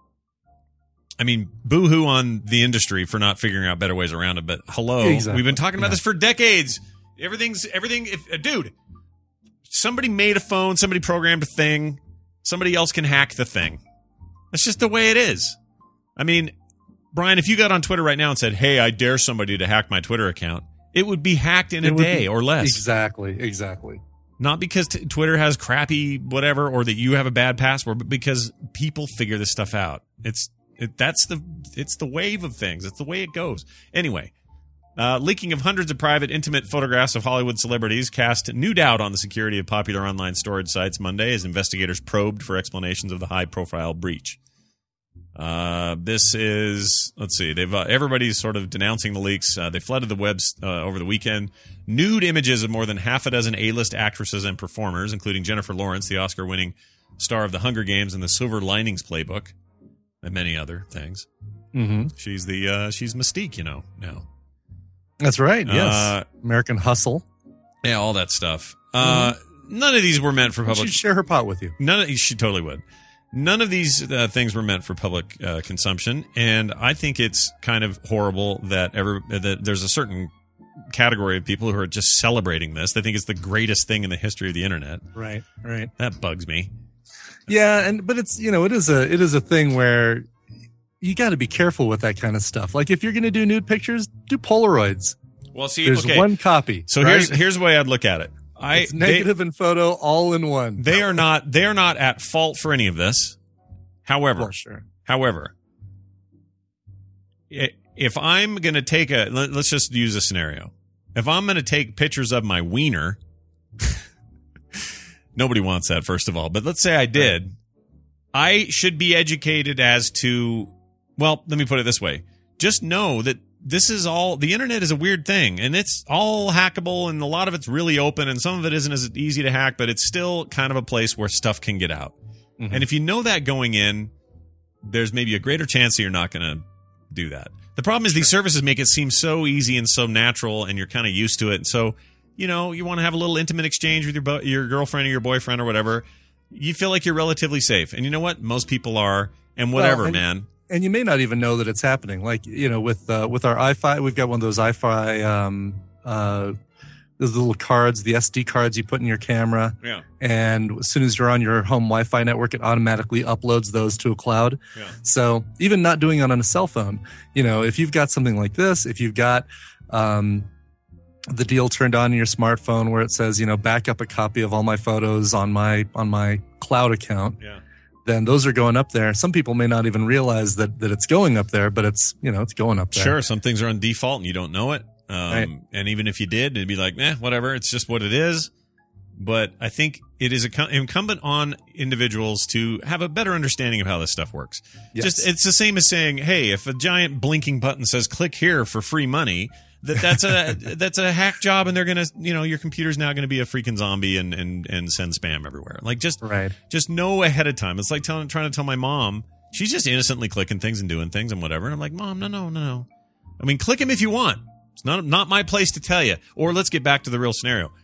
I mean, boo-hoo on the industry for not figuring out better ways around it. But hello, we've been talking about this for decades. Everything. Dude, somebody made a phone. Somebody programmed a thing. Somebody else can hack the thing. That's just the way it is. I mean, Brian, if you got on Twitter right now and said, hey, I dare somebody to hack my Twitter account, it would be hacked in a day or less. Exactly. Not because Twitter has crappy whatever or that you have a bad password, but because people figure this stuff out. It's the wave of things. It's the way it goes. Anyway, leaking of hundreds of private, intimate photographs of Hollywood celebrities cast new doubt on the security of popular online storage sites Monday as investigators probed for explanations of the high-profile breach. This is, let's see, everybody's sort of denouncing the leaks. They flooded the webs over the weekend. Nude images of more than half a dozen A-list actresses and performers, including Jennifer Lawrence, the Oscar-winning star of The Hunger Games and The Silver Linings Playbook, and many other things. She's she's Mystique, now. That's right. Yes, American Hustle. Yeah, all that stuff. None of these were meant for public. She'd share her pot with you. She totally would. None of these things were meant for public consumption, and I think it's kind of horrible that there's a certain category of people who are just celebrating this. They think it's the greatest thing in the history of the internet. Right. That bugs me. Yeah, but it's it is a thing where you got to be careful with that kind of stuff. Like if you're going to do nude pictures, do Polaroids. Well, see, there's one copy. So here's the way I'd look at it. It's negative and photo all in one. They are not at fault for any of this. However, if I'm going to take let's just use a scenario. If I'm going to take pictures of my wiener, nobody wants that, first of all. But let's say I did. I should be educated as to, well, let me put it this way. Just know that this is all, the internet is a weird thing, and it's all hackable, and a lot of it's really open, and some of it isn't as easy to hack, but it's still kind of a place where stuff can get out. And if you know that going in, there's maybe a greater chance that you're not going to do that. The problem is these services make it seem so easy and so natural, and you're kind of used to it. And so, you want to have a little intimate exchange with your girlfriend or your boyfriend or whatever. You feel like you're relatively safe. And you know what? Most people are, and whatever, man. And you may not even know that it's happening. Like, with our iFi, we've got one of those iFi, those little cards, the SD cards you put in your camera. Yeah. And as soon as you're on your home Wi-Fi network, it automatically uploads those to a cloud. Yeah. So even not doing it on a cell phone, if you've got something like this, if you've got, the deal turned on in your smartphone where it says, back up a copy of all my photos on my cloud account. Yeah. Then those are going up there. Some people may not even realize that it's going up there, but it's going up there. Sure. Some things are on default and you don't know it. Right. And even if you did, it'd be like, whatever. It's just what it is. But I think it is incumbent on individuals to have a better understanding of how this stuff works. Yes. It's the same as saying, hey, if a giant blinking button says click here for free money, that's a hack job, and they're gonna, your computer's now gonna be a freaking zombie and send spam everywhere. Like just know ahead of time. It's like trying to tell my mom, she's just innocently clicking things and doing things and whatever. And I'm like, Mom, no. I mean, click them if you want. It's not my place to tell you. Or let's get back to the real scenario.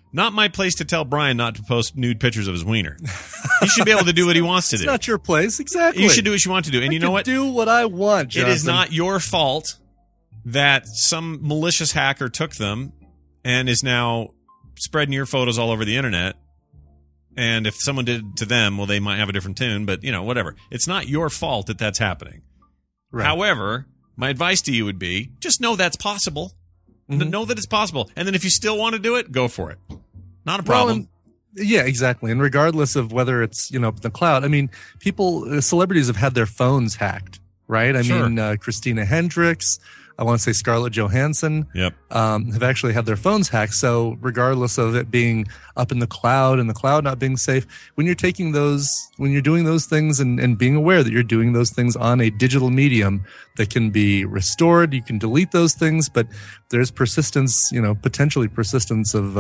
Not my place to tell Brian not to post nude pictures of his wiener. He should be able to do what he wants to do. It's not your place, exactly. You should do what you want to do. And you know what? Do what I want, Jonathan. It is not your fault that some malicious hacker took them and is now spreading your photos all over the internet. And if someone did it to them, well, they might have a different tune, but, whatever. It's not your fault that that's happening. Right. However, my advice to you would be just know that's possible. Mm-hmm. Know that it's possible. And then if you still want to do it, go for it. Not a problem. Well, yeah, exactly. And regardless of whether it's, the cloud, I mean, celebrities have had their phones hacked, right? I mean, Christina Hendricks, I want to say Scarlett Johansson, have actually had their phones hacked. So regardless of it being up in the cloud and the cloud not being safe, when you're doing those things and being aware that you're doing those things on a digital medium that can be restored, you can delete those things, but there's persistence, potentially persistence of,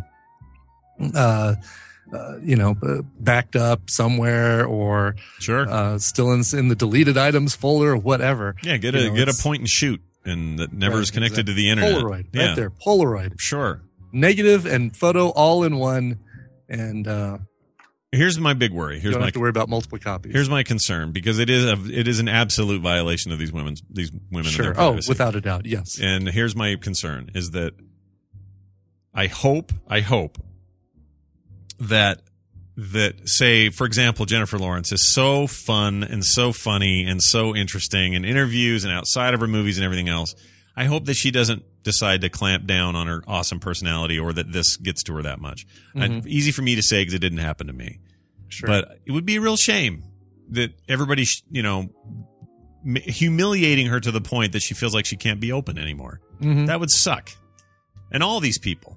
backed up somewhere or still in the deleted items folder or whatever. Yeah, get a point and shoot. And that never is connected to the internet. Polaroid, right there. Polaroid. Sure. Negative and photo all in one. And here's my big worry. You don't have to worry about multiple copies. Here's my concern, because it is an absolute violation of these women. Sure. And their privacy. Without a doubt, yes. And here's my concern: is that I hope that say, for example, Jennifer Lawrence is so fun and so funny and so interesting in interviews and outside of her movies and everything else. I hope that she doesn't decide to clamp down on her awesome personality, or that this gets to her that much. Mm-hmm. Easy for me to say because it didn't happen to me. Sure. But it would be a real shame that everybody, humiliating her to the point that she feels like she can't be open anymore. Mm-hmm. That would suck. And all these people,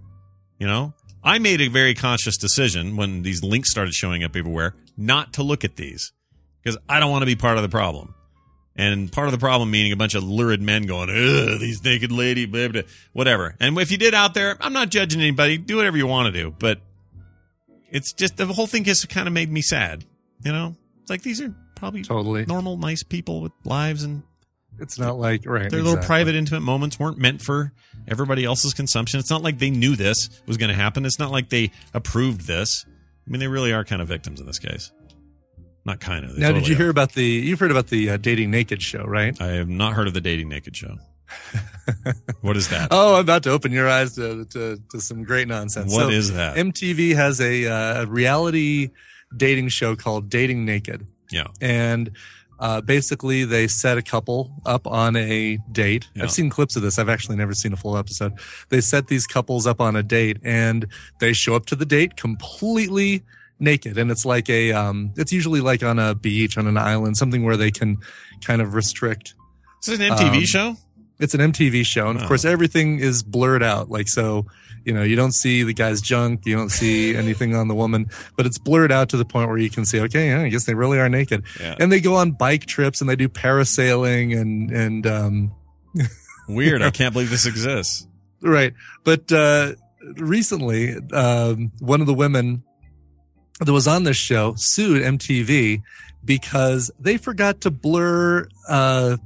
I made a very conscious decision when these links started showing up everywhere not to look at these, because I don't want to be part of the problem. And part of the problem meaning a bunch of lurid men going, ugh, these naked lady, blah, blah, whatever. And if you did out there, I'm not judging anybody. Do whatever you want to do. But it's just, the whole thing has kind of made me sad. It's like, these are probably totally normal, nice people with lives, and it's not like, right, their little private, intimate moments weren't meant for everybody else's consumption. It's not like they knew this was going to happen. It's not like they approved this. I mean, they really are kind of victims in this case. Not kind of. Now, did you hear about you've heard about the Dating Naked show, right? I have not heard of the Dating Naked show. What is that? Oh, I'm about to open your eyes to some great nonsense. What is that? MTV has a reality dating show called Dating Naked. Yeah. And basically they set a couple up on a date. Yeah. I've seen clips of this. I've actually never seen a full episode. They set these couples up on a date, and they show up to the date completely naked. And it's like it's usually like on a beach, on an island, something where they can kind of restrict. Is it an MTV show? It's an MTV show. And of course, everything is blurred out. Like, so, you don't see the guy's junk. You don't see anything on the woman, but it's blurred out to the point where you can see, okay, yeah, I guess they really are naked. Yeah. And they go on bike trips and they do parasailing and weird. I can't believe this exists. Right. But, recently, one of the women that was on this show sued MTV because they forgot to blur a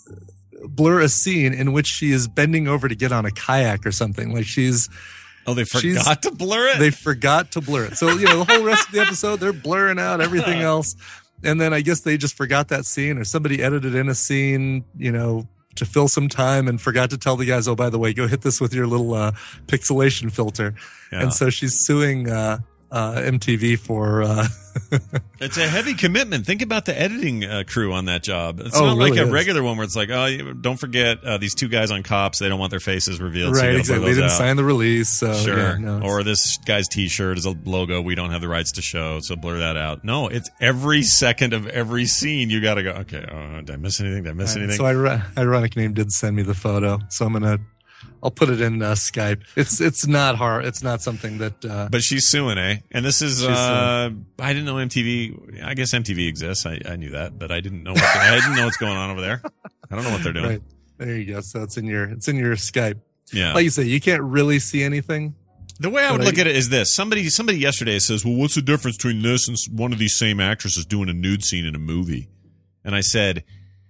scene in which she is bending over to get on a kayak or something. Like they forgot to blur it? They forgot to blur it. So, the whole rest of the episode, they're blurring out everything else. And then I guess they just forgot that scene, or somebody edited in a scene, to fill some time and forgot to tell the guys, oh, by the way, go hit this with your little pixelation filter. Yeah. And so she's suing MTV for It's a heavy commitment. Think about the editing crew on that job. It's not really like a regular one where it's like, oh, don't forget these two guys on Cops, they don't want their faces revealed. Right, so exactly. They didn't sign the release. So, sure. Yeah, no, or this guy's T-shirt is a logo we don't have the rights to show, so blur that out. No, it's every second of every scene you got to go, okay, did I miss anything? So Ironic Name did send me the photo, so I'll put it in Skype. It's not hard. It's not something that. But she's suing, eh? And this is. I didn't know MTV. I guess MTV exists. I knew that, but I didn't know. I didn't know what's going on over there. I don't know what they're doing. Right. There you go. So it's in your Skype. Yeah. Like you say, you can't really see anything. The way I would look at it is this: somebody yesterday says, "Well, what's the difference between this and one of these same actresses doing a nude scene in a movie?" And I said,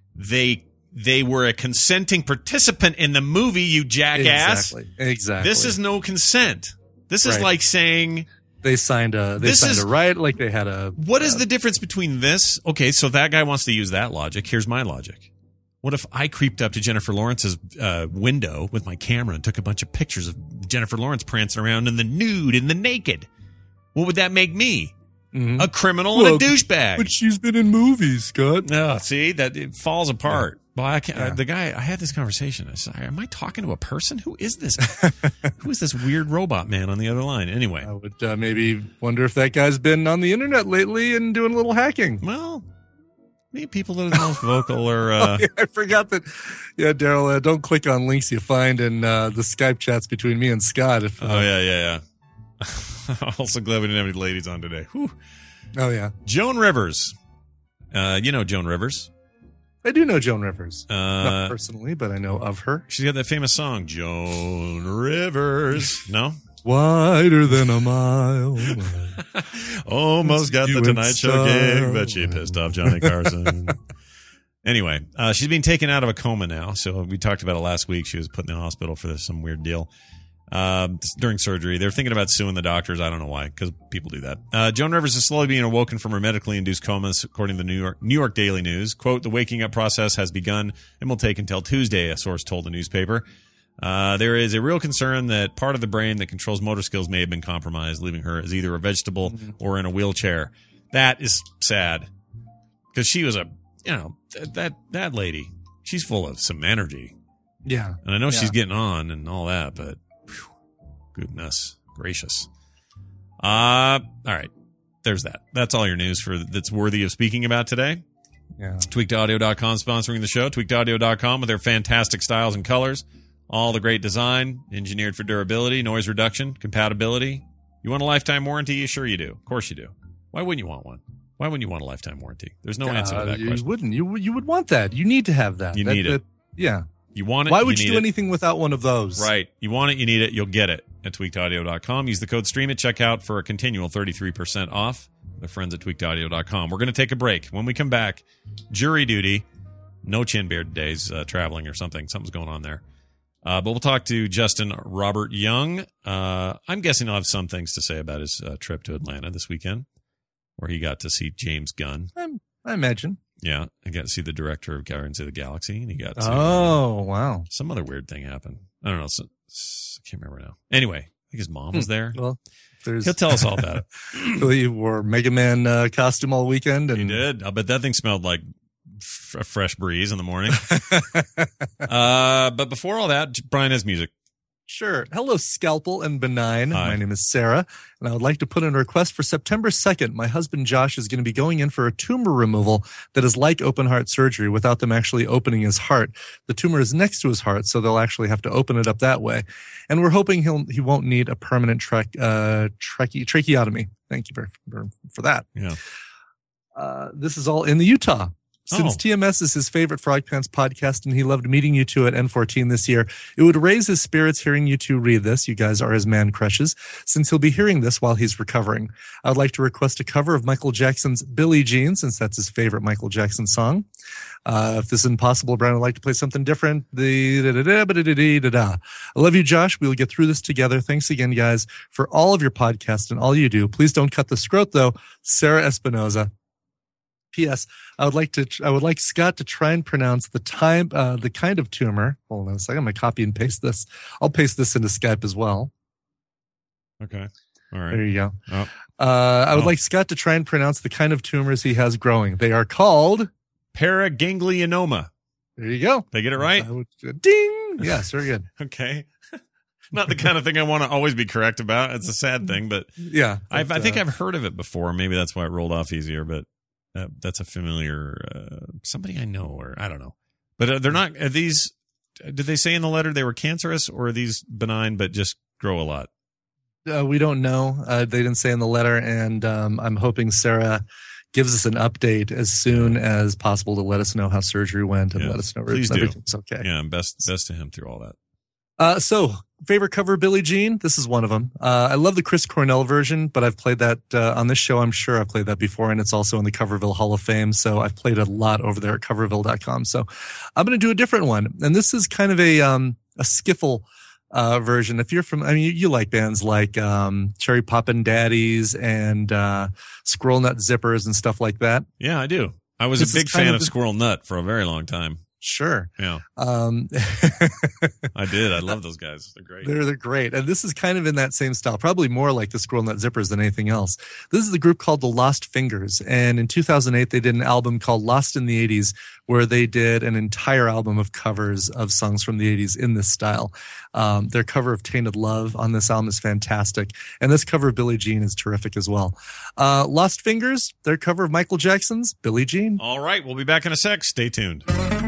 They were a consenting participant in the movie, you jackass. Exactly. This is no consent. This is like saying they signed a right, like they had a. What is the difference between this? Okay, so that guy wants to use that logic. Here's my logic. What if I creeped up to Jennifer Lawrence's window with my camera and took a bunch of pictures of Jennifer Lawrence prancing around in the nude and the naked? What would that make me? Mm-hmm. A criminal and a douchebag. But she's been in movies, Scott. No, see, that it falls apart. Well, I can't, the guy, I had this conversation. I said, am I talking to a person? Who is this? Who is this weird robot man on the other line? Anyway. I would maybe wonder if that guy's been on the internet lately and doing a little hacking. Well, maybe people that are the most vocal or... I forgot that. Yeah, Daryl, don't click on links you find in the Skype chats between me and Scott. Yeah. Also glad we didn't have any ladies on today. Whew. Oh, yeah. Joan Rivers. You know Joan Rivers. I do know Joan Rivers. Not personally, but I know of her. She's got that famous song, Joan Rivers. No? Wider than a mile. Almost got the Tonight Show gig, but she pissed off Johnny Carson. Anyway, she's being taken out of a coma now. So we talked about it last week. She was put in the hospital for some weird deal. During surgery. They're thinking about suing the doctors. I don't know why, because people do that. Joan Rivers is slowly being awoken from her medically induced comas, according to the New York Daily News. Quote, the waking up process has begun and will take until Tuesday, a source told the newspaper. There is a real concern that part of the brain that controls motor skills may have been compromised, leaving her as either a vegetable or in a wheelchair. That is sad, because she was that lady, she's full of some energy. Yeah. And I know she's getting on and all that, but goodness gracious. All right. There's that. That's all your news that's worthy of speaking about today. Yeah. TweakedAudio.com sponsoring the show. TweakedAudio.com with their fantastic styles and colors. All the great design, engineered for durability, noise reduction, compatibility. You want a lifetime warranty? Sure you do. Of course you do. Why wouldn't you want one? Why wouldn't you want a lifetime warranty? There's no answer to that question. You wouldn't. You would want that. You need to have that. You need it. Yeah. You want it. Why would you do anything without one of those? Right. You want it. You need it. You'll get it at tweakedaudio.com. Use the code STREAM at checkout for a continual 33% off. The friends at tweakedaudio.com. We're going to take a break. When we come back, jury duty. No chin beard days, traveling or something. Something's going on there. But we'll talk to Justin Robert Young. I'm guessing he'll have some things to say about his trip to Atlanta this weekend, where he got to see James Gunn. I imagine. Yeah, I got to see the director of Guardians of the Galaxy, and he got to wow. Some other weird thing happened. I don't know. I can't remember now. Anyway, I think his mom was there. Well, he'll tell us all about it. He wore Mega Man costume all weekend. And he did. I bet that thing smelled like a fresh breeze in the morning. But before all that, Brian has music. Sure. Hello, Scalpel and Benign. Hi. My name is Sarah, and I would like to put in a request for September 2nd. My husband, Josh, is going to be going in for a tumor removal that is like open heart surgery without them actually opening his heart. The tumor is next to his heart, so they'll actually have to open it up that way. And we're hoping he won't need a permanent tracheotomy. Thank you for that. Yeah. This is all in the Utah. Since TMS is his favorite Frog Pants podcast and he loved meeting you two at N14 this year, it would raise his spirits hearing you two read this. You guys are his man crushes, since he'll be hearing this while he's recovering. I would like to request a cover of Michael Jackson's Billie Jean, since that's his favorite Michael Jackson song. If this is impossible, Brian would like to play something different. I love you, Josh. We'll get through this together. Thanks again, guys, for all of your podcasts and all you do. Please don't cut the scrot, though. Sarah Espinoza. P.S. I would like Scott to try and pronounce the kind of tumor. Hold on a second. I'm going to copy and paste this. I'll paste this into Skype as well. Okay. All right. There you go. Oh. I would like Scott to try and pronounce the kind of tumors he has growing. They are called paraganglionoma. There you go. Did I get it right? Ding. Yes, very good. Okay. Not the kind of thing I want to always be correct about. It's a sad thing, but yeah, I think I've heard of it before. Maybe that's why it rolled off easier, but that's a familiar somebody I know, or I don't know. But they're not. Are these? Did they say in the letter they were cancerous, or are these benign but just grow a lot? We don't know. They didn't say in the letter, and I'm hoping Sarah gives us an update as soon as possible to let us know how surgery went and let us know everything's okay. Yeah, best to him through all that. So, favorite cover, Billie Jean? This is one of them. I love the Chris Cornell version, but I've played that on this show. I'm sure I've played that before, and it's also in the Coverville Hall of Fame. So I've played it a lot over there at coverville.com. So I'm going to do a different one. And this is kind of a skiffle version. If you're from, I mean, you like bands like Cherry Poppin' Daddies and Squirrel Nut Zippers and stuff like that. Yeah, I do. I was a big fan of Squirrel Nut for a very long time. Sure. Yeah. I did. I love those guys. They're great. They're great. And this is kind of in that same style, probably more like the Squirrel Nut Zippers than anything else. This is the group called the Lost Fingers. And in 2008, they did an album called Lost in the 80s, where they did an entire album of covers of songs from the 80s in this style. Their cover of Tainted Love on this album is fantastic. And this cover of Billie Jean is terrific as well. Lost Fingers, their cover of Michael Jackson's Billie Jean. All right. We'll be back in a sec. Stay tuned.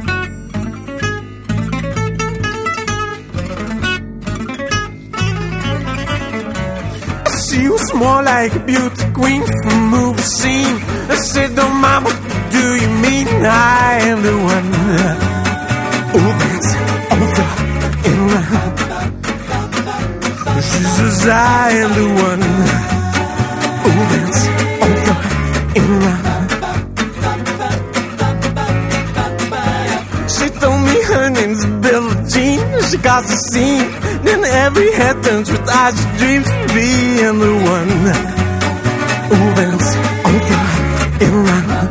She was more like a beauty queen from a movie scene. I said, don't mind, what do you mean? I am the one who that's over and round. She says, I am the one who that's over and round. She told me her name's Billie Jean. She caused a scene. Then every head turns with eyes she dreams of being the one who bends over and round.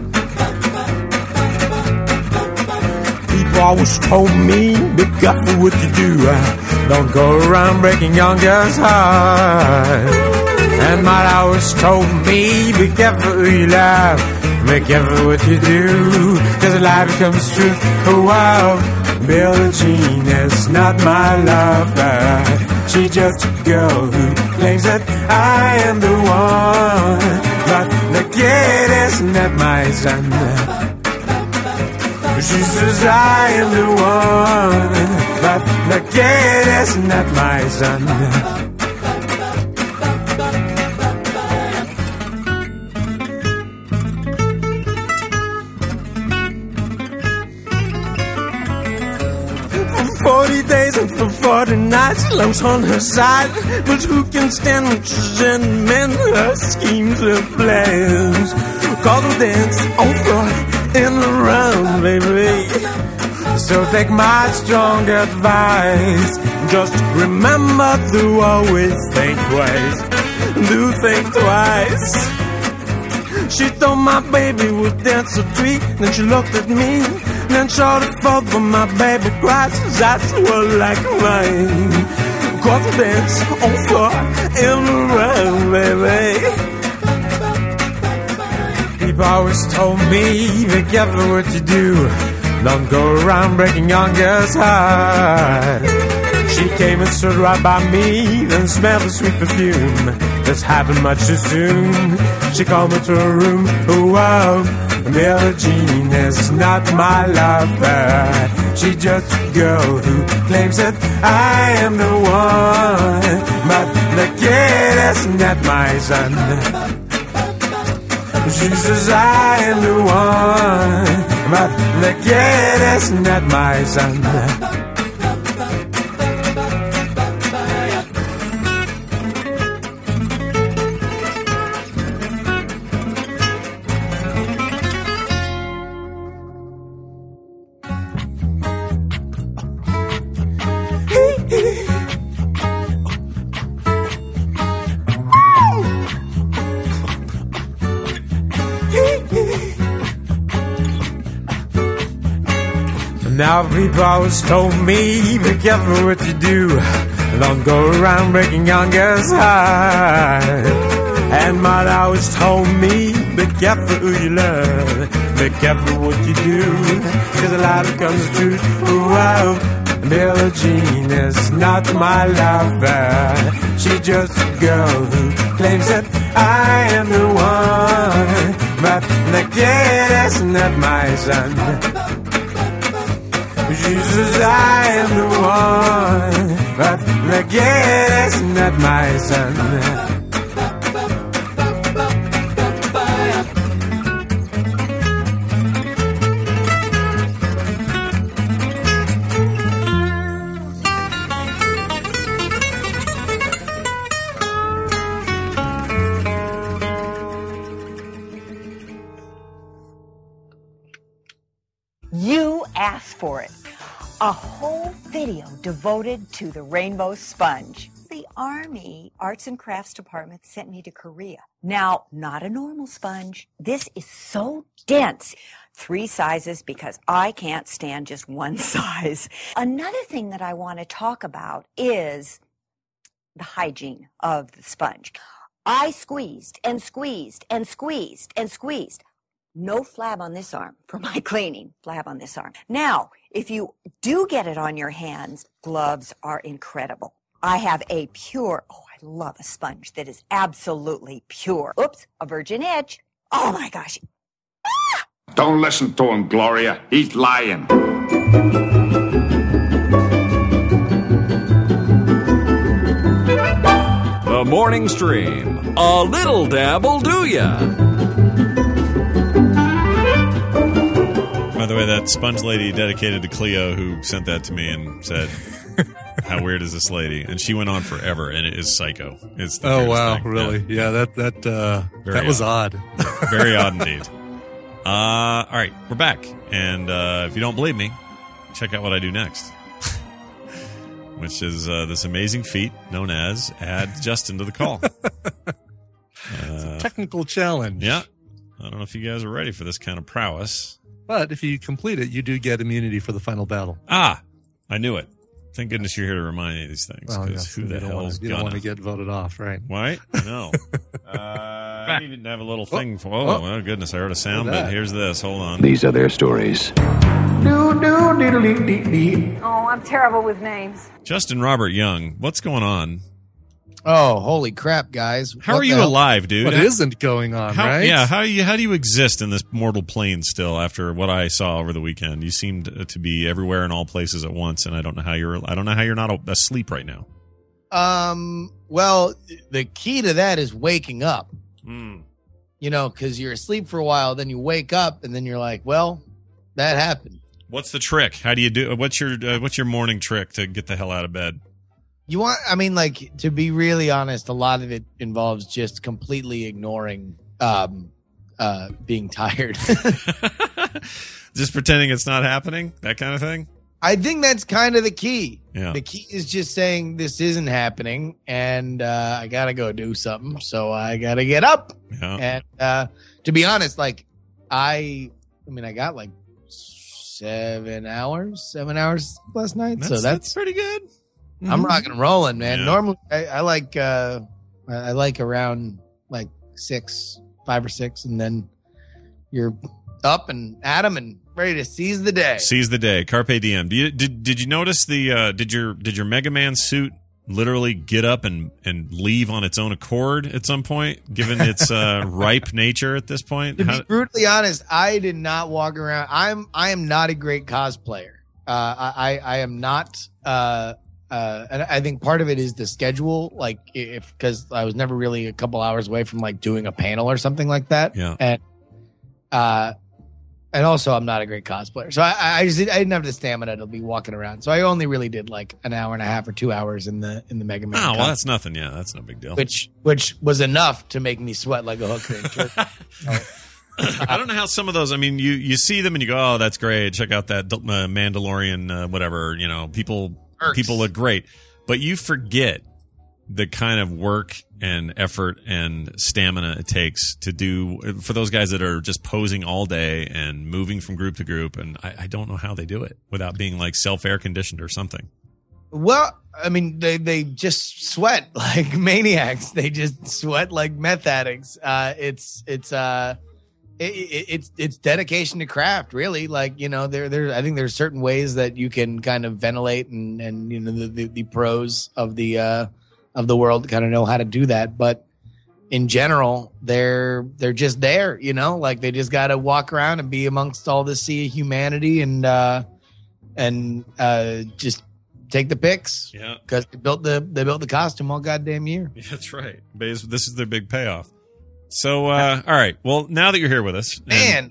People always told me, be careful what you do. Don't go around breaking young girls' hearts. And my always told me, be careful who you love. Be careful what you do, cause a lie becomes truth. Oh wow, Billie Jean is not my lover. She's just a girl who claims that I am the one. But the kid is not my son. She says I am the one. But the kid is not my son. And for 40 nights, lumps on her side. But who can stand when she's in men? Her schemes, her plans. Cause we'll dance on floor and around, baby. So take my strong advice. Just remember to always think twice. Do think twice. She thought my baby would dance a treat. Then she looked at me. Then shorty fought for my baby cries. His eyes were like mine. Cause we dance on floor and around, baby. People always told me, be careful what you do. Don't go around breaking young girls' hearts. She came and stood right by me, then smelled the sweet perfume. This happened much too soon. She called me to her room. Oh wow, Billie Jean is not my lover. She's just a girl who claims that I am the one. But the kid is not my son. She says I am the one. But the kid is not my son. Now people always told me, be careful what you do. Don't go around breaking young girls' hearts. And mother always told me, be careful who you love. Be careful what you do, cause a lot becomes the truth. Oh wow, Billie Jean is not my lover. She's just a girl who claims that I am the one. But the kid is not my son. She says I am the one, but the kid is not my son. You asked for it. A whole thing radio devoted to the rainbow sponge. The Army Arts and Crafts Department sent me to Korea. Now, not a normal sponge. This is so dense. 3 sizes because I can't stand just one size. Another thing that I want to talk about is the hygiene of the sponge. I squeezed and squeezed and squeezed and squeezed. No flab on this arm for my cleaning. Flab on this arm. Now, if you do get it on your hands, gloves are incredible. I have a pure, I love a sponge that is absolutely pure. Oops, a virgin edge. Oh my gosh. Ah! Don't listen to him, Gloria. He's lying. The Morning Stream. A little dabble do ya? By the way, that sponge lady dedicated to Cleo who sent that to me and said, how weird is this lady? And she went on forever, and it is psycho. It's the oh, wow, thing. really? Yeah, that was odd. Very odd indeed. All right, we're back. And if you don't believe me, check out what I do next. Which is this amazing feat known as add Justin to the call. It's a technical challenge. Yeah. I don't know if you guys are ready for this kind of prowess. But if you complete it, you do get immunity for the final battle. Ah, I knew it. Thank goodness you're here to remind me of these things. Well, yes, who the hell's you don't want to get voted off, right? Why? No. I didn't even have a little thing for. Oh, goodness. I heard a sound, but here's this. Hold on. These are their stories. Oh, I'm terrible with names. Justin Robert Young, what's going on? Oh, holy crap, guys. How are you alive, dude? What isn't going on, right? Yeah, how do you exist in this mortal plane still after what I saw over the weekend? You seemed to be everywhere in all places at once, and I don't know how you're not asleep right now. Well, the key to that is waking up. You know, because you're asleep for a while, then you wake up, and then you're like, well, that happened. What's the trick? How do you do? What's your morning trick to get the hell out of bed? To be really honest, a lot of it involves just completely ignoring being tired. Just pretending it's not happening, that kind of thing? I think that's kind of the key. Yeah. The key is just saying this isn't happening, and I got to go do something, so I got to get up. Yeah. And to be honest, I got like 7 hours last night, so that's pretty good. I'm rocking and rolling, man. Yeah. Normally, I like around like 5 or 6, and then you're up and at 'em and ready to seize the day. Seize the day, carpe diem. Did you notice did your Mega Man suit literally get up and leave on its own accord at some point, given its ripe nature at this point? To be brutally honest, I did not walk around. I am not a great cosplayer. I am not. And I think part of it is the schedule, because I was never really a couple hours away from like doing a panel or something like that. Yeah. And also I'm not a great cosplayer. So I didn't have the stamina to be walking around. So I only really did like an hour and a half or 2 hours in the Mega Man. Oh, well, that's nothing. Yeah, that's no big deal. Which was enough to make me sweat like a hooker in church. I don't know how some of those, you see them and you go, oh, that's great. Check out that Mandalorian, whatever, people look great, but you forget the kind of work and effort and stamina it takes to do for those guys that are just posing all day and moving from group to group. And I don't know how they do it without being like self-air conditioned or something. Well, they just sweat like maniacs. They just sweat like meth addicts. It's dedication to craft, really. I think there's certain ways that you can kind of ventilate and the pros of the world kind of know how to do that. But in general, they're just there, they just got to walk around and be amongst all this sea of humanity and just take the pics. Yeah, because they built the costume all goddamn year. Yeah, that's right. This is their big payoff. So, all right. Well, now that you're here with us, man,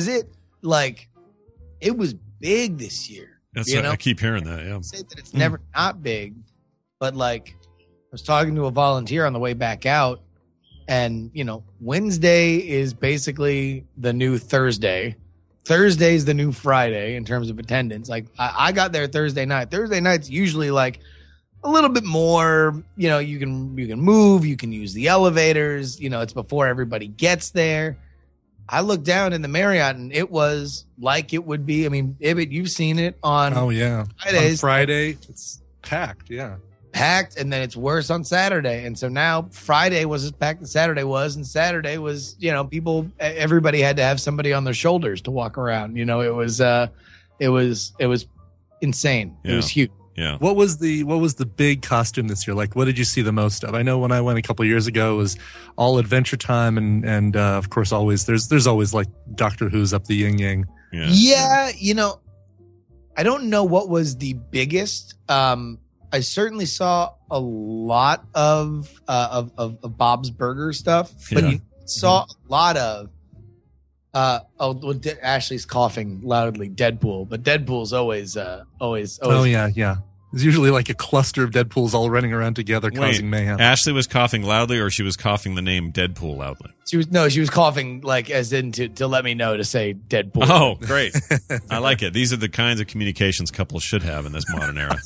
it was big this year. That's I keep hearing that. Yeah, say that it's never not big, but I was talking to a volunteer on the way back out, and Wednesday is basically the new Thursday. Thursday's the new Friday in terms of attendance. Like I got there Thursday night. Thursday night's usually like a little bit more, you know, you can move, you can use the elevators, you know, it's before everybody gets there. I looked down in the Marriott and it was like it would be. I mean, Ibit, you've seen it on Fridays. On Friday, it's packed, yeah. Packed, and then it's worse on Saturday. And so now Friday was as packed as Saturday was, and Saturday was, you know, everybody had to have somebody on their shoulders to walk around. You know, it was insane. Yeah. It was huge. Yeah. What was the big costume this year? Like, what did you see the most of? I know when I went a couple of years ago, it was all Adventure Time, and of course, always there's always like Doctor Who's up the yin yang. Yeah, you know, I don't know what was the biggest. I certainly saw a lot of Bob's Burger stuff, but you saw a lot of. Ashley's coughing loudly. Deadpool, but Deadpool's always. Oh yeah. There's usually like a cluster of Deadpools all running around together, causing mayhem. Ashley was coughing loudly, or she was coughing the name Deadpool loudly? She was coughing like as in to let me know to say Deadpool. Oh, great! I like it. These are the kinds of communications couples should have in this modern era.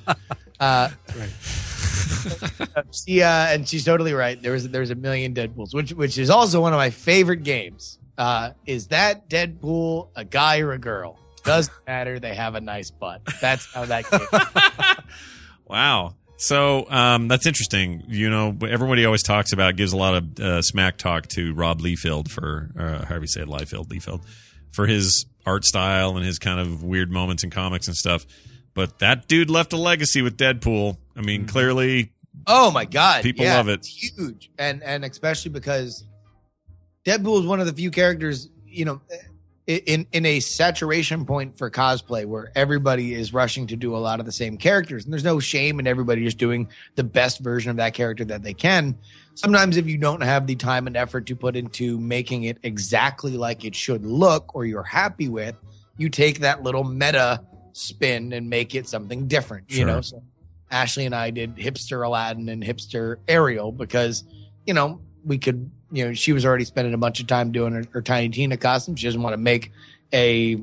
And she's totally right. There's a million Deadpools, which is also one of my favorite games. Is that Deadpool a guy or a girl? Doesn't matter. They have a nice butt. That's how that game. Wow. So that's interesting. You know, everybody always talks about, gives a lot of smack talk to Rob Liefeld for, however you say it, Liefeld, for his art style and his kind of weird moments in comics and stuff. But that dude left a legacy with Deadpool. I mean, clearly. Oh my God. People love it. It's huge. And especially because Deadpool is one of the few characters, you know, in a saturation point for cosplay where everybody is rushing to do a lot of the same characters. And there's no shame in everybody just doing the best version of that character that they can. Sometimes if you don't have the time and effort to put into making it exactly like it should look or you're happy with, you take that little meta spin and make it something different, you know? So Ashley and I did hipster Aladdin and hipster Ariel because, you know, we could, you know, she was already spending a bunch of time doing her Tiny Tina costume. She doesn't want to make a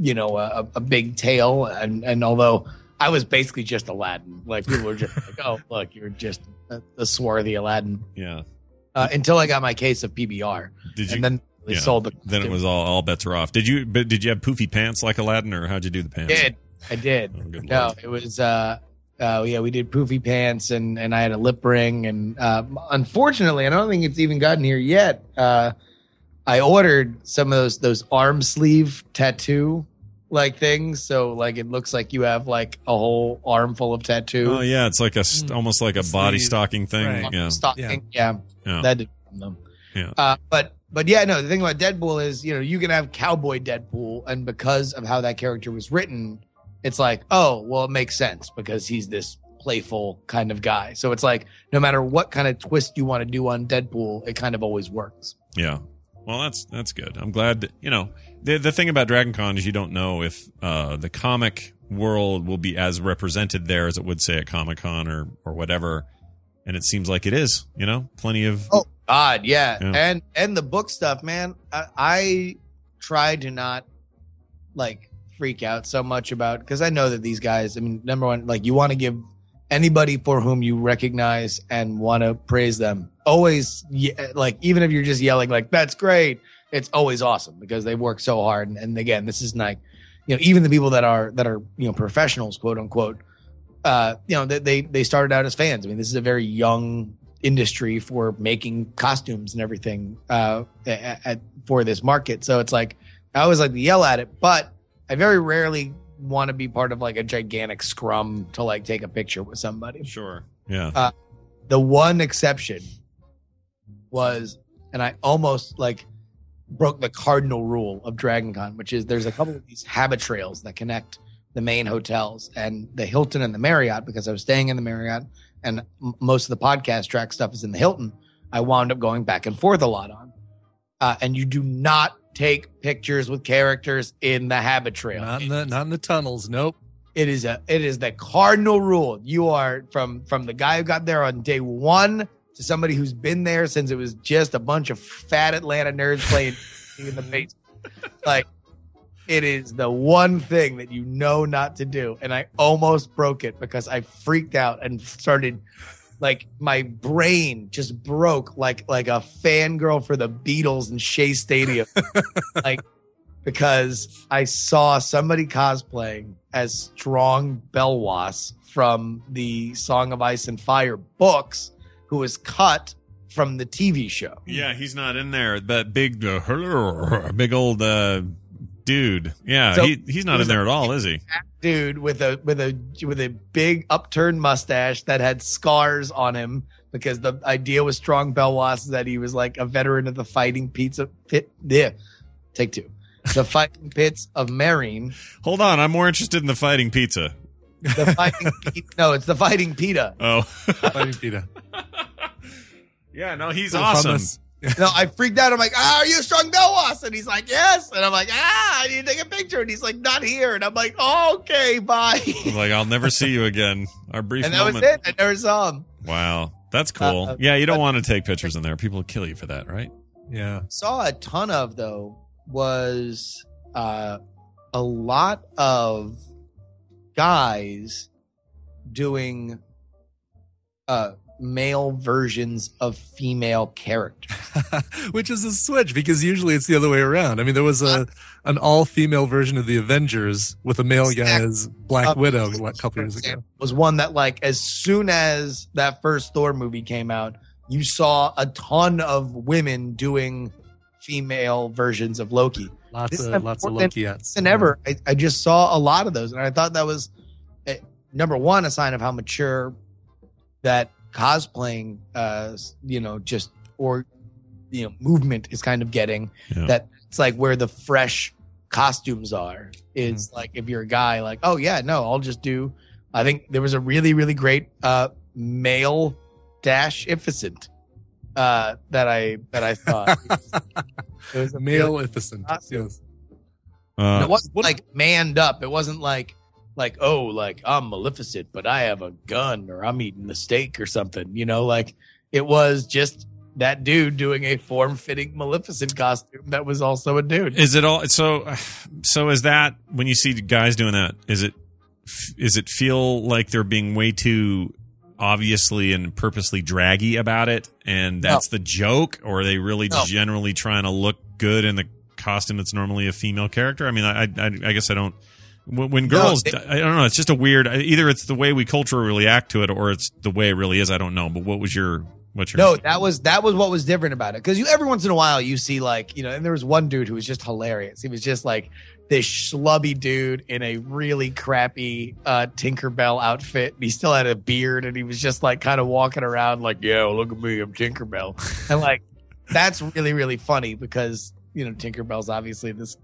big tail. And although I was basically just Aladdin, like people were just like, oh, look, you're just a swarthy Aladdin. Yeah. Until I got my case of PBR. Did you? And then they sold the. Then it was all bets are off. Did you have poofy pants like Aladdin, or how'd you do the pants? I did. Oh, good no, Lord. it was. We did poofy pants and I had a lip ring and unfortunately I don't think it's even gotten here yet. I ordered some of those arm sleeve tattoo like things, so like it looks like you have like a whole arm full of tattoo. Oh yeah, it's like almost like a body stocking thing. Right. Yeah. Stocking, yeah. That did them. Yeah. But yeah, no. The thing about Deadpool is, you know, you can have cowboy Deadpool, and because of how that character was written, it's like, oh, well, it makes sense because he's this playful kind of guy. So it's like, no matter what kind of twist you want to do on Deadpool, it kind of always works. Yeah. Well, that's good. I'm glad that, you know, the thing about Dragon Con is you don't know if the comic world will be as represented there as it would, say, at Comic-Con or whatever. And it seems like it is, you know, plenty of. Oh, God, yeah. And the book stuff, man, I try to not like freak out so much about, because I know that these guys, I mean, number one, like you want to give anybody for whom you recognize and want to praise them always, like even if you're just yelling like that's great, it's always awesome because they work so hard. And again, this is like, you know, even the people that are you know, professionals, quote unquote, you know, they started out as fans. I mean, this is a very young industry for making costumes and everything for this market. So it's like I always like to yell at it, but I very rarely want to be part of like a gigantic scrum to like take a picture with somebody. Sure. Yeah. The one exception was, and I almost like broke the cardinal rule of Dragon Con, which is there's a couple of these habit trails that connect the main hotels and the Hilton and the Marriott, because I was staying in the Marriott and most of the podcast track stuff is in the Hilton. I wound up going back and forth a lot on. And you do not take pictures with characters in the habit trail. Not in the tunnels. Nope. It is the cardinal rule. You are from the guy who got there on day one to somebody who's been there since it was just a bunch of fat Atlanta nerds playing in the basement. Like It is the one thing that you know not to do. And I almost broke it because I freaked out and started, like, my brain just broke like a fangirl for the Beatles in Shea Stadium. Like, because I saw somebody cosplaying as Strong Belwas from the Song of Ice and Fire books, who was cut from the TV show. Yeah, he's not in there. That big old dude. Yeah, So he's not in there at all, is he? Dude with a big upturned mustache that had scars on him, because the idea with Strong Belwas is that he was like a veteran of the fighting pizza pit. Yeah, take two. The fighting pits of Marine. Hold on, I'm more interested in the fighting pizza. The fighting no, it's the fighting pita. Oh, Fighting Pita. Yeah, no, he's Little awesome. hummus. No, I freaked out. I'm like, are you Strong Belwas? And he's like, yes. And I'm like, I need to take a picture. And he's like, not here. And I'm like, oh, okay, bye. I'm like, I'll never see you again. Our brief And that moment. was it. I never saw him. Wow, that's cool. Yeah, you don't want to take pictures in there. People will kill you for that, right? Yeah. Saw a ton of, though, was a lot of guys doing male versions of female characters. Which is a switch, because usually it's the other way around. I mean, there was an all-female version of the Avengers with a male guy as Black Widow a couple years ago. Was one that, like, as soon as that first Thor movie came out, you saw a ton of women doing female versions of Loki. Lots of Loki-ettes. Than ever. I just saw a lot of those, and I thought that was, number one, a sign of how mature that cosplaying, movement is kind of getting. Yeah. That it's like where the fresh costumes are is like, if you're a guy, like, oh yeah, no, I'll just do. I think there was a really, really great male Dash-ificent that I thought. It was a Male really efficient. costume. Yes. And it wasn't like manned up. It wasn't like, oh, like, I'm Maleficent, but I have a gun, or I'm eating the steak or something, like it was just that dude doing a form-fitting Maleficent costume that was also a dude. Is it all so is that, when you see guys doing that, is it feel like they're being way too obviously and purposely draggy about it, and that's the joke, or are they really generally trying to look good in the costume that's normally a female character? I mean, I guess I don't. When girls, I don't know. It's just a weird. Either it's the way we culturally react to it, or it's the way it really is. I don't know. But what's your? No, that was what was different about it. Because every once in a while you see, like, and there was one dude who was just hilarious. He was just like this schlubby dude in a really crappy Tinkerbell outfit. He still had a beard, and he was just like kind of walking around like, yeah, well, look at me, I'm Tinkerbell, and like that's really, really funny because Tinkerbell's obviously this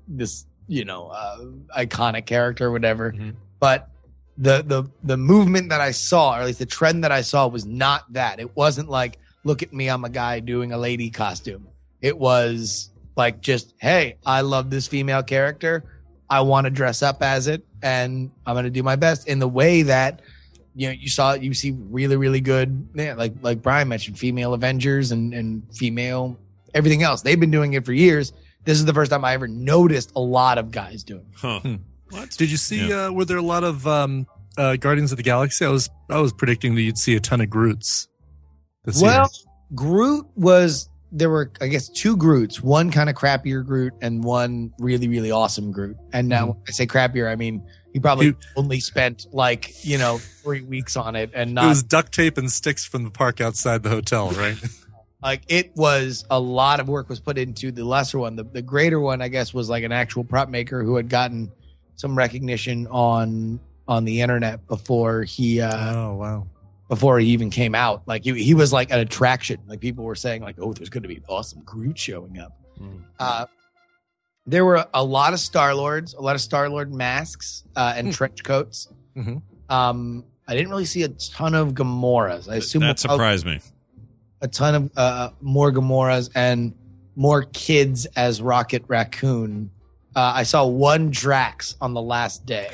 iconic character or whatever. Mm-hmm. But the movement that I saw, or at least the trend that I saw, was not that. It wasn't like, look at me, I'm a guy doing a lady costume. It was like, just, hey, I love this female character. I want to dress up as it, and I'm going to do my best in the way that, you see really, really good, like Brian mentioned, female Avengers and female everything else. They've been doing it for years. This is the first time I ever noticed a lot of guys doing it. Huh. What? Did you see, were there a lot of Guardians of the Galaxy? I was predicting that you'd see a ton of Groots this year. Groot there were, I guess, two Groots, one kind of crappier Groot and one really, really awesome Groot. And now when I say crappier, I mean, he probably only spent 3 weeks on it, and not. It was duct tape and sticks from the park outside the hotel, right? Like, it was a lot of work was put into the lesser one. The greater one, I guess, was like an actual prop maker who had gotten some recognition on the internet before he before he even came out. Like, he was like an attraction. Like, people were saying like, oh, there's going to be an awesome Groot showing up. There were a lot of Star-Lords, a lot of Star-Lord masks and trench coats. Mm-hmm. I didn't really see a ton of Gamoras. I assume that surprised me. A ton of more Gamoras and more kids as Rocket Raccoon. I saw one Drax on the last day.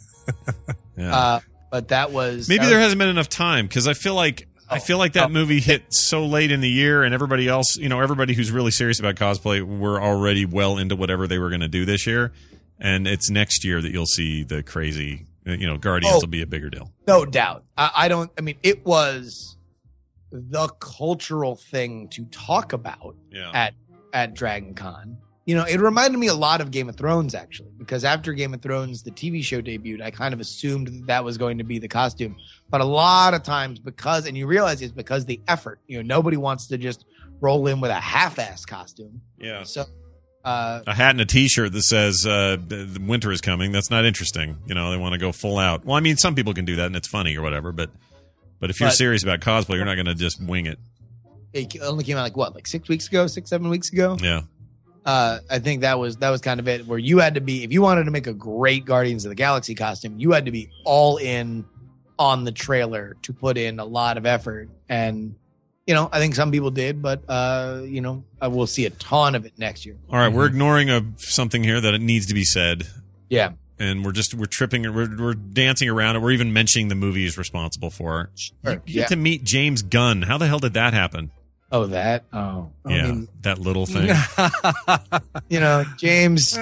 But that was maybe there hasn't been enough time, because I feel like that movie hit so late in the year, and everybody else, everybody who's really serious about cosplay were already well into whatever they were going to do this year. And it's next year that you'll see the crazy, Guardians will be a bigger deal. No doubt. It was the cultural thing to talk about at Dragon Con. It reminded me a lot of Game of Thrones, actually, because after Game of Thrones, the TV show debuted, I kind of assumed that was going to be the costume. But a lot of times and you realize it's because the effort, nobody wants to just roll in with a half-ass costume. Yeah. So a hat and a T-shirt that says the winter is coming. That's not interesting. They want to go full out. Well, I mean, some people can do that and it's funny or whatever. But if you're serious about cosplay, you're not going to just wing it. It only came out like 7 weeks ago? Yeah. I think that was kind of it, where you had to be, if you wanted to make a great Guardians of the Galaxy costume, you had to be all in on the trailer to put in a lot of effort. And, I think some people did, but, I will see a ton of it next year. All right. We're ignoring something here that it needs to be said. Yeah. And we're tripping, we're dancing around it. We're even mentioning the movie he's responsible for. Sure. You get to meet James Gunn. How the hell did that happen? Oh, that? Oh. Yeah, that little thing. James.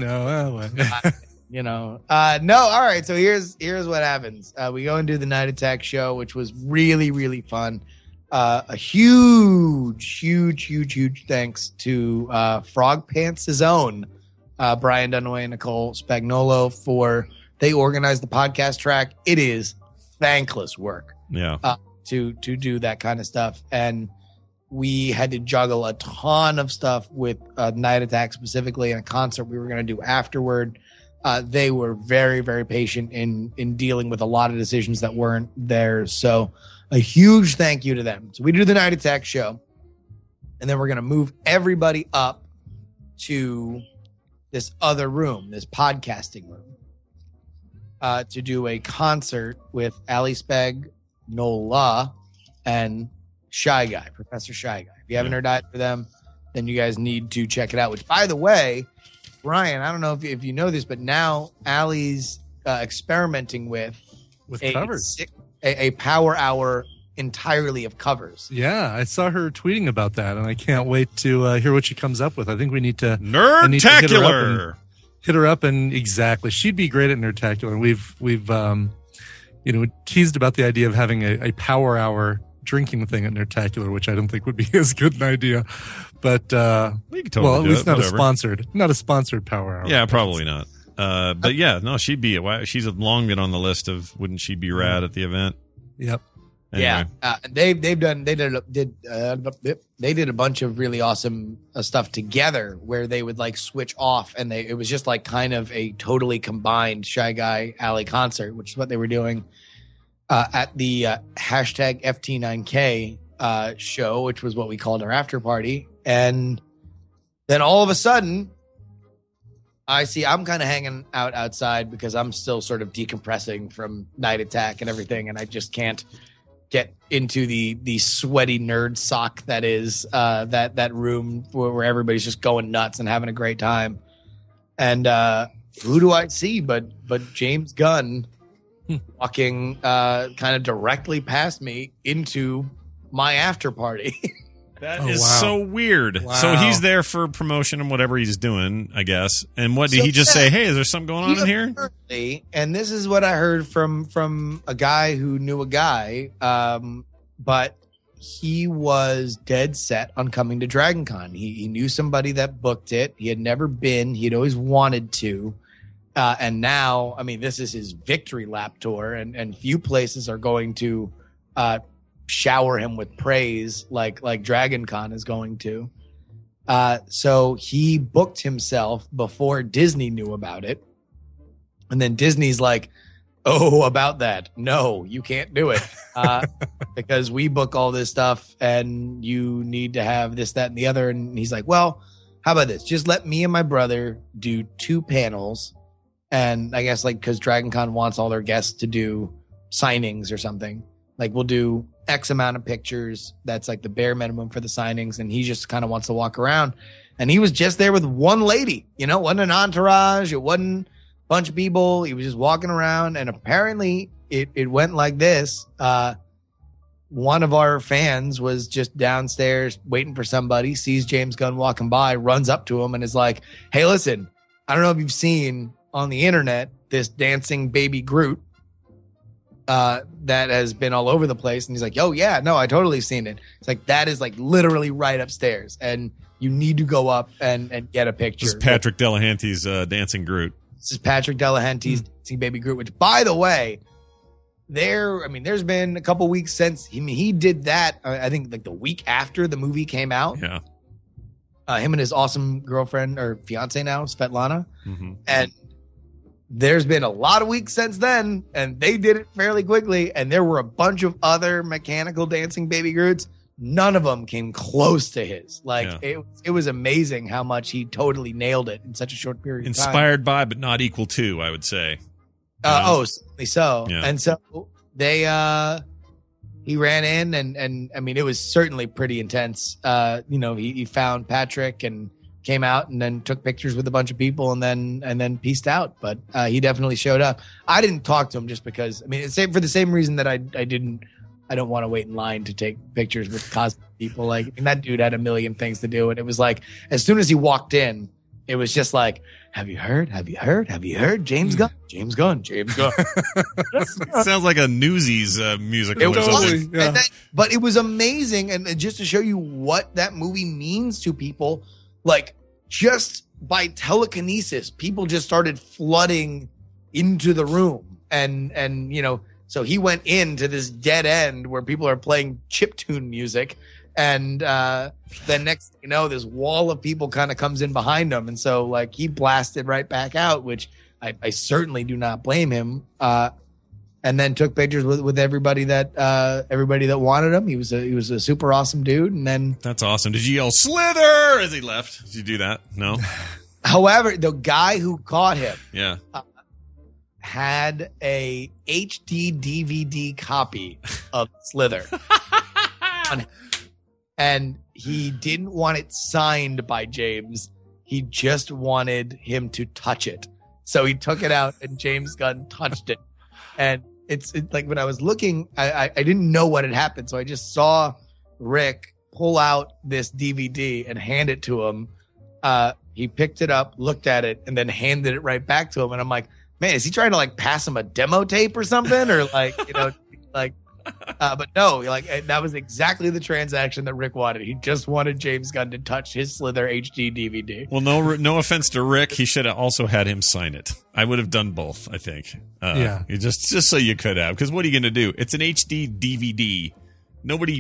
No, all right. So here's what happens. We go and do the Night Attack show, which was really, really fun. A huge thanks to Frog Pants' own Brian Dunaway and Nicole Spagnolo they organized the podcast track. It is thankless work. Yeah. To do that kind of stuff. And we had to juggle a ton of stuff with Night Attack, specifically, and a concert we were going to do afterward. They were very, very patient in dealing with a lot of decisions that weren't theirs. So a huge thank you to them. So we do the Night Attack show, and then we're going to move everybody up to this other room, this podcasting room, to do a concert with Ali Speg, Nola, and Shy Guy, Professor Shy Guy. If you haven't heard that for them, then you guys need to check it out. Which, by the way, Brian, I don't know if you know this, but now Allie's experimenting with covers, a power hour entirely of covers. Yeah, I saw her tweeting about that, and I can't wait to hear what she comes up with. I think we need to Nerdtacular. Hit her up, and exactly, she'd be great at Nerdtacular. And we've teased about the idea of having a power hour drinking thing at Nerdtacular, which I don't think would be as good an idea. But we could totally at least not whatever. not a sponsored power hour. Yeah, probably not. But yeah, no, she'd be. She's long been on the list of wouldn't she be rad at the event? Yep. Yeah, Anyway. they did a bunch of really awesome stuff together where they would like switch off, and it was just like kind of a totally combined Shy Guy Alley concert, which is what they were doing at the hashtag FT9K show, which was what we called our after party. And then all of a sudden, I'm kind of hanging out outside because I'm still sort of decompressing from Night Attack and everything, and I just can't get into the sweaty nerd sock that is that room where everybody's just going nuts and having a great time. And who do I see but James Gunn walking kind of directly past me into my after party. That is so weird. Wow. So he's there for promotion and whatever he's doing, I guess. And what did he just say? Hey, is there something going on in here? And this is what I heard from a guy who knew a guy, but he was dead set on coming to Dragon Con. He knew somebody that booked it. He had never been. He had always wanted to. And now, I mean, this is his victory lap tour, and few places are going to shower him with praise like Dragon Con is going to. So he booked himself before Disney knew about it. And then Disney's like, oh, about that. No, you can't do it. Because we book all this stuff and you need to have this, that, and the other. And he's like, well, how about this? Just let me and my brother do 2 panels. And I guess because Dragon Con wants all their guests to do signings or something. Like we'll do X amount of pictures. That's like the bare minimum for the signings. And he just kind of wants to walk around. And he was just there with one lady, it wasn't an entourage. It wasn't a bunch of people. He was just walking around. And apparently it went like this. One of our fans was just downstairs waiting for somebody, sees James Gunn walking by, runs up to him and is like, hey, listen, I don't know if you've seen on the internet this dancing baby Groot that has been all over the place. And he's like, oh, yeah, no, I totally seen it. It's like, that is like literally right upstairs. And you need to go up and get a picture. This is Patrick Delahanty's dancing Groot. This is Patrick Delahanty's dancing baby Groot, which, by the way, there's been a couple weeks since he did that. I think like the week after the movie came out. Yeah. Him and his awesome girlfriend or fiance now, Svetlana. Mm-hmm. And there's been a lot of weeks since then, and they did it fairly quickly. And there were a bunch of other mechanical dancing baby Groots. None of them came close to his. It was amazing how much he totally nailed it in such a short period of time. Inspired by, but not equal to, I would say. Certainly so. Yeah. And so they he ran in and I mean, it was certainly pretty intense. He found Patrick and came out and then took pictures with a bunch of people and then peaced out. But he definitely showed up. I didn't talk to him just because, I mean, it's for the same reason that I don't want to wait in line to take pictures with cosplay people. Like, I mean, that dude had a million things to do. And it was like, as soon as he walked in, it was just like, have you heard? Have you heard? Have you heard? James Gunn. James Gunn. James Gunn. Sounds like a Newsies musical. It was or something. Yeah. But it was amazing. And just to show you what that movie means to people, like just by telekinesis, people just started flooding into the room. And so he went into this dead end where people are playing chiptune music. And then next, this wall of people kind of comes in behind him. And so like he blasted right back out, which I certainly do not blame him. And then took pictures with everybody that wanted him. He was a super awesome dude. And then that's awesome. Did you yell Slither as he left? Did you do that? No. However, the guy who caught him, yeah, had a HD DVD copy of Slither. And he didn't want it signed by James. He just wanted him to touch it. So he took it out and James Gunn touched it. And it's like when I was looking, I didn't know what had happened. So I just saw Rick pull out this DVD and hand it to him. He picked it up, looked at it, and then handed it right back to him. And I'm like, man, is he trying to like pass him a demo tape or something? Or but no, like that was exactly the transaction that Rick wanted. He just wanted James Gunn to touch his Slither HD DVD. Well, no offense to Rick, he should have also had him sign it. I would have done both, I think. Yeah, just so you could have, because what are you going to do? It's an HD DVD. Nobody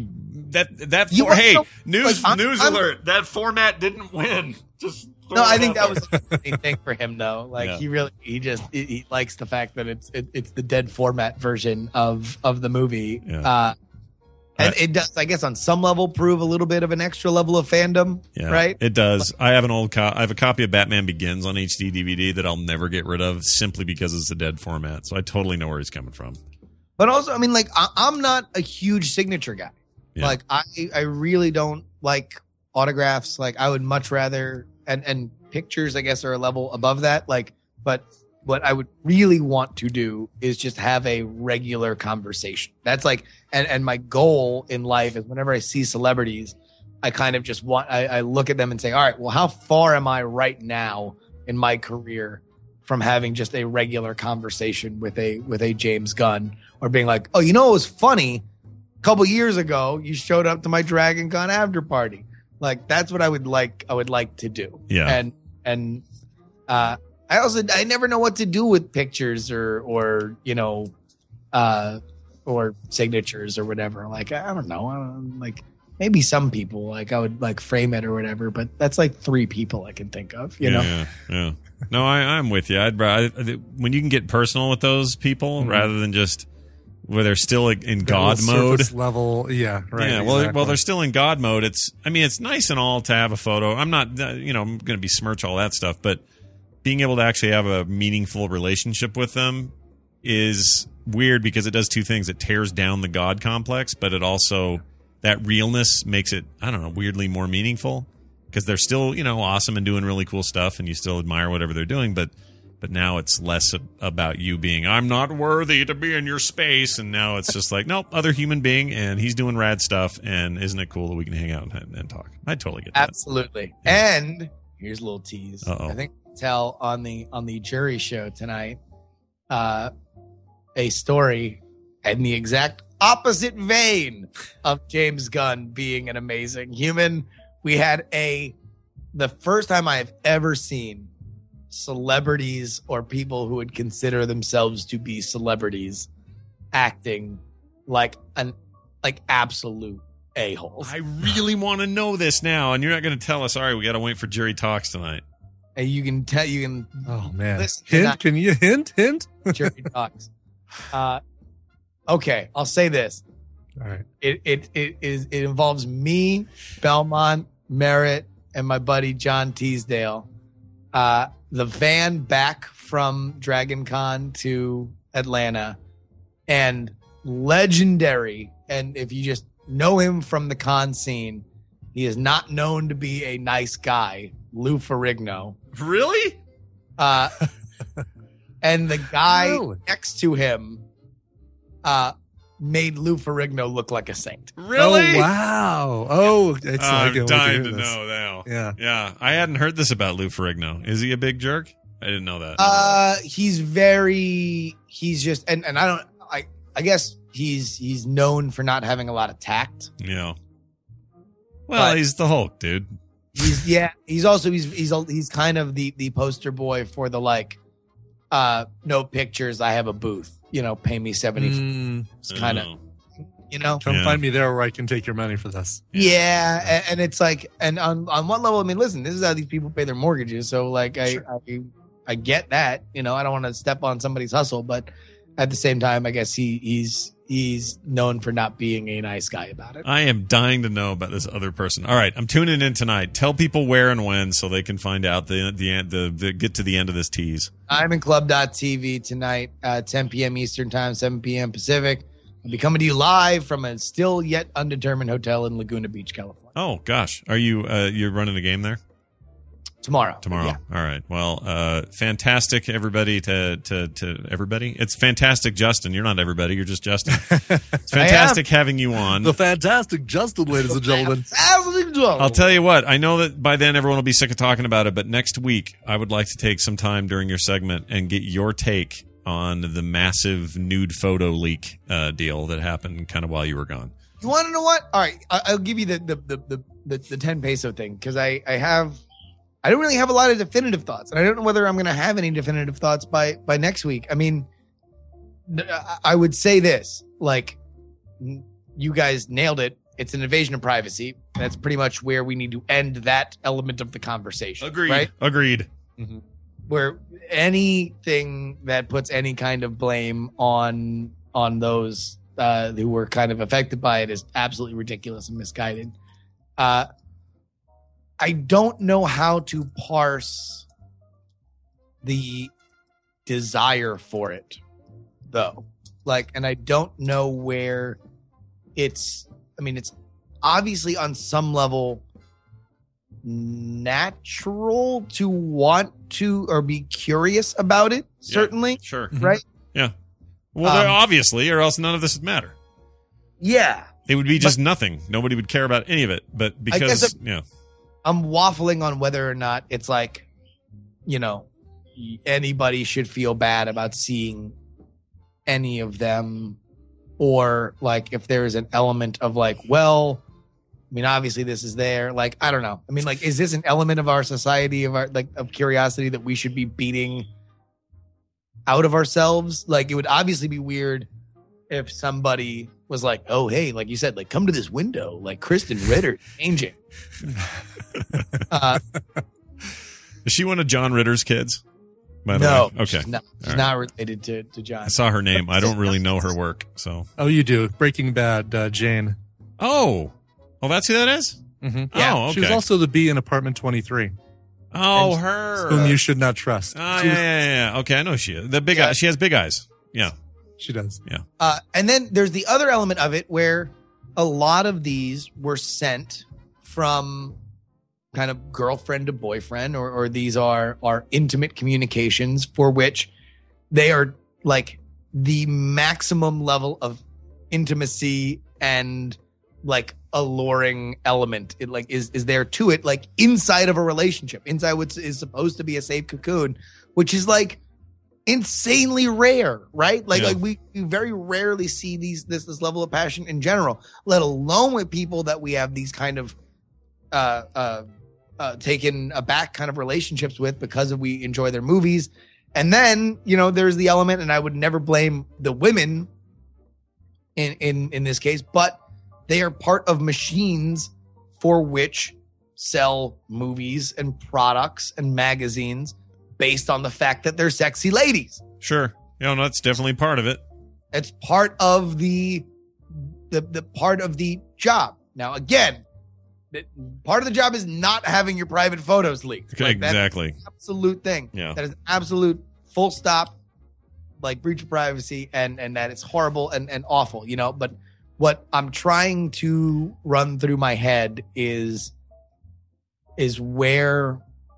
news alert. That format didn't win. Just no, I think that was a funny thing for him though. Like he likes the fact that it's the dead format version of the movie. Yeah. And it does, I guess, on some level prove a little bit of an extra level of fandom, right? It does. I have I have a copy of Batman Begins on HD DVD that I'll never get rid of simply because it's a dead format. So I totally know where he's coming from. But also, I mean, like, I'm not a huge signature guy. Yeah. Like, I really don't like autographs. Like, I would much rather, and pictures, I guess, are a level above that. Like, but what I would really want to do is just have a regular conversation. That's like, and my goal in life is whenever I see celebrities, I kind of just I look at them and say, all right, well, how far am I right now in my career from having just a regular conversation with a James Gunn, or being like, oh, it was funny. A couple years ago, you showed up to my Dragon Con after party. Like, that's what I would like to do. Yeah. And I never know what to do with pictures or signatures or whatever. Like, I don't know. Like, maybe some people, like, I would like frame it or whatever, but that's like 3 people I can think of, you know? Yeah. No, I'm with you. When you can get personal with those people rather than just where they're still in God mode level. Yeah. Right. Yeah. Well, they're still in God mode. It's nice and all to have a photo. I'm not, I'm going to besmirch all that stuff, but being able to actually have a meaningful relationship with them is weird because it does 2 things. It tears down the God complex, but it also, that realness makes it, I don't know, weirdly more meaningful because they're still, awesome and doing really cool stuff and you still admire whatever they're doing, but now it's less about you being, I'm not worthy to be in your space. And now it's just like, nope, other human being and he's doing rad stuff. And isn't it cool that we can hang out and talk? I totally get that. Absolutely. Yeah. And here's a little tease. Uh-oh. I think tell on the jury show tonight a story in the exact opposite vein of James Gunn being an amazing human. We had the first time I've ever seen celebrities or people who would consider themselves to be celebrities acting like absolute a-holes. I really want to know this now, and you're not going to tell us. All right, we got to wait for Jury Talks tonight. And you can. Oh man! Hint? Can you hint? Jury Talks. Okay, I'll say this. All right. It involves me, Belmont, Merritt, and my buddy John Teasdale. The van back from Dragon Con to Atlanta, and legendary. And if you just know him from the con scene, he is not known to be a nice guy. Lou Ferrigno. Really? And the guy next to him made Lou Ferrigno look like a saint. Really? Oh, wow. Oh, it's I'm dying to know now. Yeah. I hadn't heard this about Lou Ferrigno. Is he a big jerk? I didn't know that. He's just, and I guess he's known for not having a lot of tact. Yeah. Well, he's the Hulk, dude. He's kind of the poster boy for the no pictures, I have a booth, pay me $70. It's kind of, come find me there where I can take your money for this. Yeah. And it's like, and on one level, I mean, listen, this is how these people pay their mortgages. So I get that, I don't want to step on somebody's hustle, but at the same time, I guess he's known for not being a nice guy about it. I am dying to know about this other person. All right, I'm tuning in tonight. Tell people where and when so they can find out the get to the end of this tease. I'm in Club.tv tonight, 10 p.m. Eastern Time, 7 p.m. Pacific. I'll be coming to you live from a still yet undetermined hotel in Laguna Beach, California. Oh gosh, are you you're running a game there? Tomorrow. Yeah. All right. Well, fantastic, everybody. To everybody, it's fantastic, Justin. You're not everybody. You're just Justin. It's fantastic having you on. The fantastic Justin, ladies and gentlemen. I'll tell you what. I know that by then everyone will be sick of talking about it, but next week I would like to take some time during your segment and get your take on the massive nude photo leak deal that happened kind of while you were gone. You want to know what? All right, I'll give you the 10 peso thing because I don't really have a lot of definitive thoughts, and I don't know whether I'm going to have any definitive thoughts by next week. I mean, I would say this, you guys nailed it. It's an invasion of privacy. That's pretty much where we need to end that element of the conversation. Agreed. Right? Agreed. Mm-hmm. Where anything that puts any kind of blame on those who were kind of affected by it is absolutely ridiculous and misguided. I don't know how to parse the desire for it, though. And I don't know where it's obviously on some level natural to want to or be curious about it, certainly. Yeah, sure. Right? Yeah. Well, obviously, or else none of this would matter. Yeah. It would be just nothing. Nobody would care about any of it. But because, I'm waffling on whether or not it's anybody should feel bad about seeing any of them, or if there's an element of obviously this is there. I don't know. Is this an element of our society of curiosity that we should be beating out of ourselves? It would obviously be weird if somebody was oh, hey, like you said, come to this window, Kristen Ritter changing. Is she one of John Ritter's kids? By the no. way? Okay. She's not related to John. I saw her name. I don't really know her work. So. Oh, you do. Breaking Bad, Jane. Oh, that's who that is? Mm-hmm. Yeah. Oh, okay. She was also the bee in Apartment 23. Oh, her. Whom you should not trust. Oh, yeah. Okay, I know she is. The big eyes. She has big eyes. Yeah. She does. Yeah. And then there's the other element of it where a lot of these were sent from kind of girlfriend to boyfriend, or these are intimate communications for which they are the maximum level of intimacy and like alluring element. It like is there to it, like inside of a relationship, inside what is supposed to be a safe cocoon, which is like insanely rare, right? Like we very rarely see this level of passion in general, let alone with people that we have these kind of taken aback kind of relationships with because we enjoy their movies. And then, you know, there's the element, and I would never blame the women in this case, but they are part of machines for which sell movies and products and magazines based on the fact that they're sexy ladies. Sure. No, that's definitely part of it. It's part of the part of the job. Now, again, part of the job is not having your private photos leaked. Like, exactly. That's an absolute thing. Yeah. That is an absolute full stop, like breach of privacy, and that it's horrible and awful, you know. But what I'm trying to run through my head is where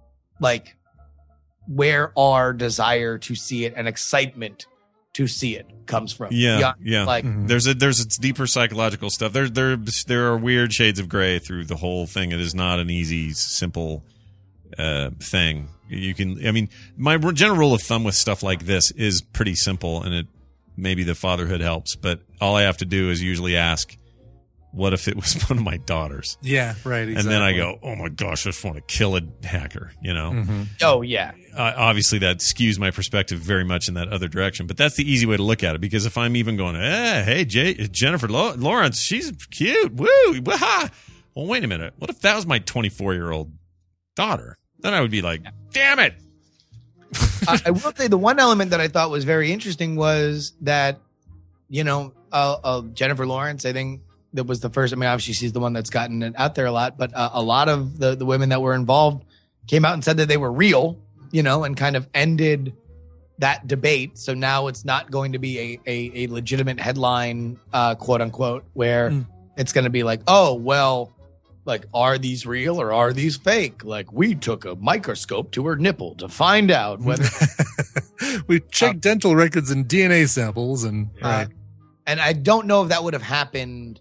our desire to see it and excitement to see it comes from. Yeah. Like there's deeper psychological stuff. There are weird shades of gray through the whole thing. It is not an easy, simple thing. My general rule of thumb with stuff like this is pretty simple, and maybe the fatherhood helps, but all I have to do is usually ask, what if it was one of my daughters? Yeah, right. Exactly. And then I go, oh my gosh, I just want to kill a hacker, you know? Mm-hmm. Oh, yeah. Obviously, that skews my perspective very much in that other direction, but that's the easy way to look at it, because if I'm even going, hey, Jennifer Lawrence, she's cute, woo, waha. Well, wait a minute. What if that was my 24-year-old daughter? Then I would be like, damn it. I will say the one element that I thought was very interesting was that, you know, Jennifer Lawrence, I think, that was the first. I mean, obviously she's the one that's gotten it out there a lot, but a lot of the women that were involved came out and said that they were real, you know, and kind of ended that debate. So now it's not going to be a legitimate headline, quote unquote, where it's going to be like, oh, well, like, are these real or are these fake? Like, we took a microscope to her nipple to find out whether we checked dental records and DNA samples, and right. And I don't know if that would have happened,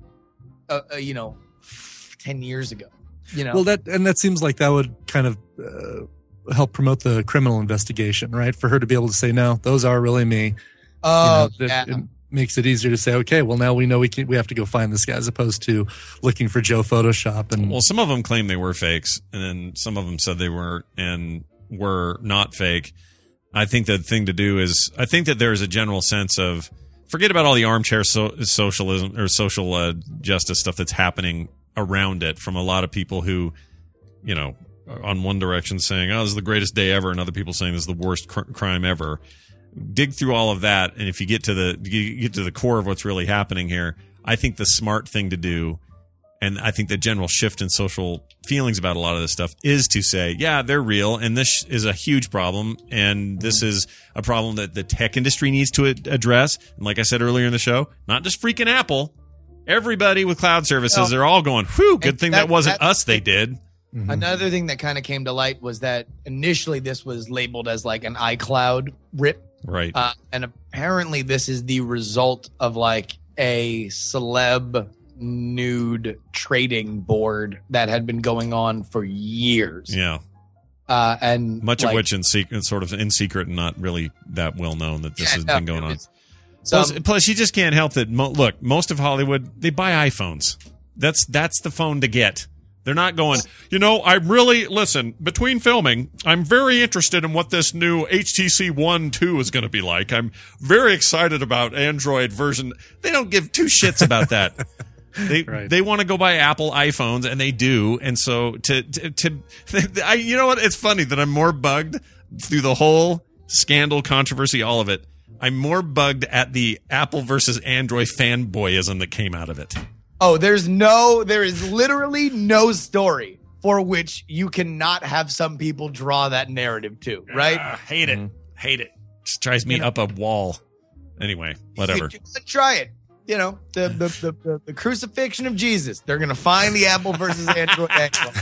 10 years ago, you know. Well, that seems like that would kind of help promote the criminal investigation, right? For her to be able to say, no, those are really me. Oh, it makes it easier to say, okay, well, now we know we have to go find this guy, as opposed to looking for Joe Photoshop. And well, some of them claim they were fakes, and then some of them said they weren't and were not fake. I think the thing to do is, I think that there's a general sense of, forget about all the armchair socialism or social justice stuff that's happening around it from a lot of people who, you know, on one direction saying, oh, this is the greatest day ever, and other people saying this is the worst crime ever. Dig through all of that, and if you get to the core of what's really happening here, I think the smart thing to do, and I think the general shift in social feelings about a lot of this stuff, is to say, yeah, they're real, and this is a huge problem, and this is a problem that the tech industry needs to address. And like I said earlier in the show, not just freaking Apple. Everybody with cloud services, they're all going, whew, good thing that wasn't us they did. Mm-hmm. Another thing that kind of came to light was that initially this was labeled as like an iCloud rip. Right. And apparently this is the result of like a celeb nude trading board that had been going on for years. Yeah. And much of which in secret and not really that well known that this has been going on. Plus, you just can't help that. Look, most of Hollywood, they buy iPhones. That's the phone to get. They're not going, listen, between filming, I'm very interested in what this new HTC One 2 is going to be like. I'm very excited about Android version. They don't give two shits about that. They want to go buy Apple iPhones, and they do. And so you know what? It's funny that I'm more bugged through the whole scandal, controversy, all of it. I'm more bugged at the Apple versus Android fanboyism that came out of it. Oh, there is literally no story for which you cannot have some people draw that narrative to, right? Hate it. Hate it. Just drives me up a wall. Anyway, whatever. Try it. You know, the crucifixion of Jesus. They're going to find the Apple versus Android angle.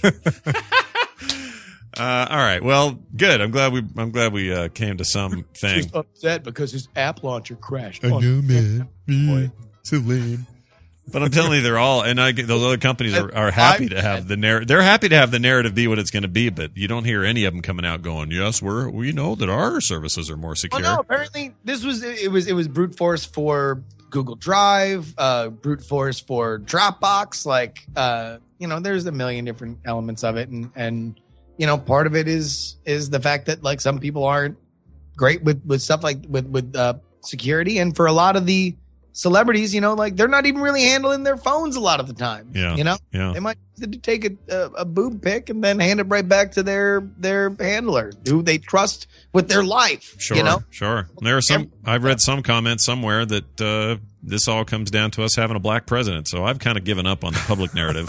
All right. Well, good. I'm glad we came to something. He's upset because his app launcher crashed. I know, man. So lame. But I'm telling you, they're all, and those other companies are happy to have the narrative. They're happy to have the narrative be what it's going to be, but you don't hear any of them coming out going, "Yes, we know that our services are more secure." Well, no, apparently it was brute force for Google Drive, brute force for Dropbox. Like, there's a million different elements of it, and part of it is the fact that like some people aren't great with stuff like with security, and for a lot of the celebrities, like they're not even really handling their phones a lot of the time. Yeah. They might take a boob pic and then hand it right back to their handler who they trust with their life. Sure. There are I've read some comments somewhere that this all comes down to us having a black president. So I've kind of given up on the public narrative.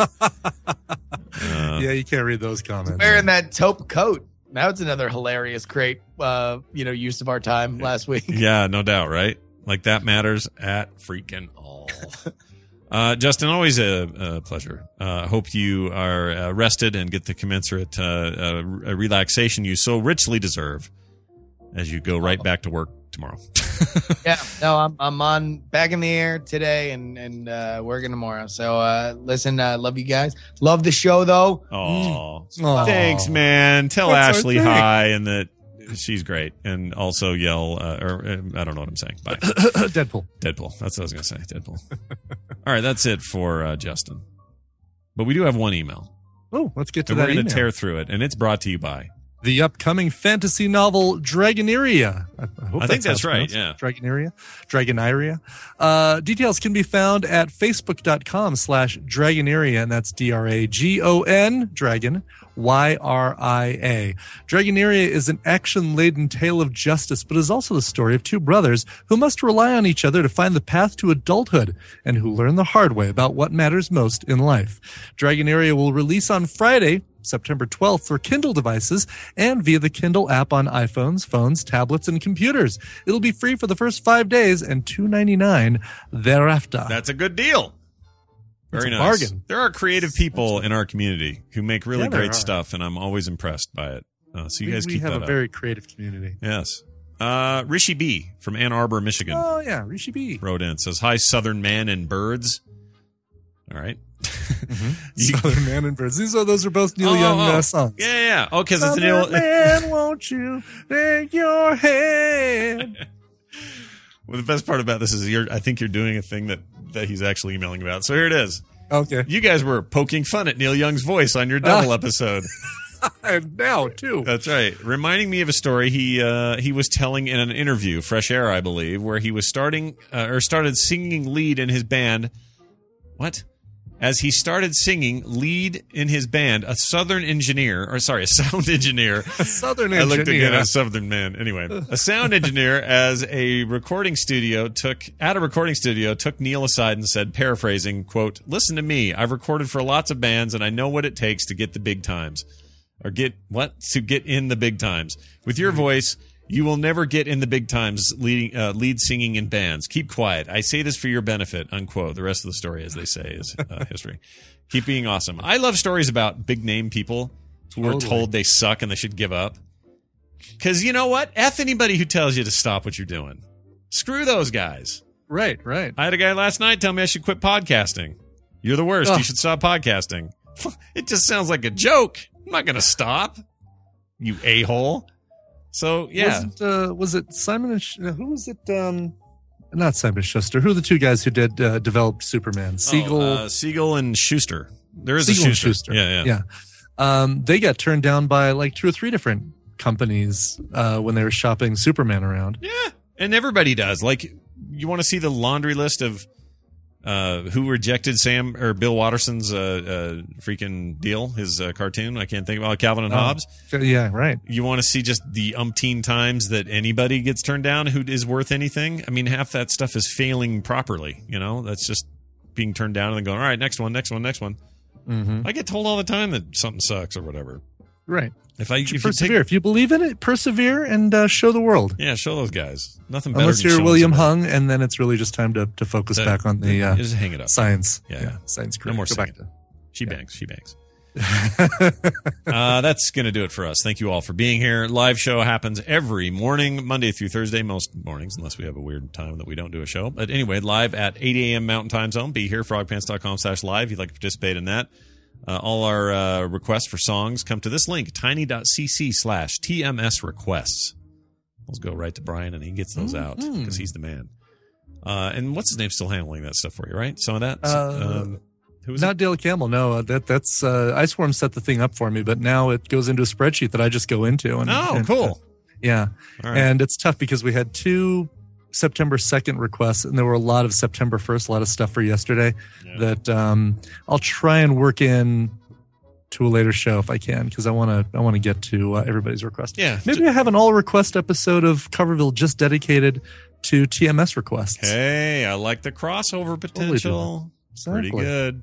Yeah, you can't read those comments. Wearing that taupe coat. Now it's another hilarious, great, use of our time last week. Yeah, no doubt, right? Like that matters at freaking all. Justin, always a pleasure. Hope you are rested and get the commensurate relaxation you so richly deserve as you go right back to work tomorrow. Yeah, no, I'm back in the air today and working tomorrow. So listen, love you guys. Love the show though. Oh, thanks, man. Tell Ashley hi and that she's great, and also yell, I don't know what I'm saying. Bye. Deadpool. That's what I was going to say. Deadpool. All right, that's it for Justin. But we do have one email. Oh, let's get to and that. We're going to tear through it, and it's brought to you by the upcoming fantasy novel Dragoneria. I think that's right. Yeah. Dragoneria. Details can be found at facebook.com/Dragoneria, and that's DRAGON, Dragon, YRIA. Dragoneria is an action-laden tale of justice, but is also the story of two brothers who must rely on each other to find the path to adulthood and who learn the hard way about what matters most in life. Dragoneria will release on Friday, September 12th for Kindle devices and via the Kindle app on iPhones, phones, tablets, and computers. It'll be free for the first 5 days and $2.99 thereafter. That's a good deal. Very nice. Bargain. There are creative people in our community who make really great stuff, and I'm always impressed by it. So you guys keep that up. We have a very creative community. Yes. Rishi B. from Ann Arbor, Michigan. Oh, yeah, Rishi B. Wrote in, says, "Hi, Southern Man and Birds." All right. Southern Man and Birds. Those are both Neil Young songs. Yeah. Oh, because it's Neil. Man, won't you take your hand? Well, the best part about this is I think you're doing a thing that he's actually emailing about. So here it is. Okay. You guys were poking fun at Neil Young's voice on your double episode. And now, too. That's right. Reminding me of a story he was telling in an interview, Fresh Air, I believe, where he was started singing lead in his band. What? As he started singing lead in his band, a sound engineer. A Southern engineer. I looked again at a Southern man. Anyway, a sound engineer at a recording studio took Neil aside and said, paraphrasing, quote, "Listen to me. I've recorded for lots of bands and I know what it takes to get the big times. To get in the big times. With your voice, you will never get in the big times lead singing in bands. Keep quiet. I say this for your benefit," unquote. The rest of the story, as they say, is history. Keep being awesome. I love stories about big name people who are told they suck and they should give up. Because you know what? F anybody who tells you to stop what you're doing. Screw those guys. Right. I had a guy last night tell me I should quit podcasting. You're the worst. You should stop podcasting. It just sounds like a joke. I'm not going to stop. You a-hole. So, yeah. Was it Simon and who was it? Not Simon Schuster. Who are the two guys who developed Superman? Siegel and Schuster. There is Siegel a Schuster. Yeah. They got turned down by like 2 or 3 different companies when they were shopping Superman around. Yeah, and everybody does. Like, you want to see the laundry list of who rejected Bill Watterson's freaking deal, his cartoon. I can't think about Calvin and Hobbes. Yeah, right. You want to see just the umpteen times that anybody gets turned down who is worth anything? I mean, half that stuff is failing properly. That's just being turned down and then going, all right, next one. Mm-hmm. I get told all the time that something sucks or whatever. Right. If you persevere, if you believe in it, persevere and show the world. Yeah, show those guys. Nothing better. Unless you're William Hung, and then it's really just time to focus back on the just hang it up. Science. Yeah. Science career. No more Go singing. back to She bangs. That's going to do it for us. Thank you all for being here. Live show happens every morning, Monday through Thursday, most mornings, unless we have a weird time that we don't do a show. But anyway, live at 8 a.m. Mountain Time Zone. Be here, frogpants.com/live. If you'd like to participate in that. All our requests for songs come to this link, tiny.cc/TMS requests. Let's go right to Brian, and he gets those out because he's the man. And what's his name still handling that stuff for you, right? Some of that? Who was not Dale Campbell. No, that's Iceworm set the thing up for me, but now it goes into a spreadsheet that I just go into. And, cool. Yeah. All right. And it's tough because we had 2 September 2nd requests, and there were a lot of September 1st, a lot of stuff for yesterday that I'll try and work in to a later show if I can, because I want to get to everybody's request. Yeah. Maybe I have an all request episode of Coverville just dedicated to TMS requests. Hey, I like the crossover potential. Exactly. Pretty good.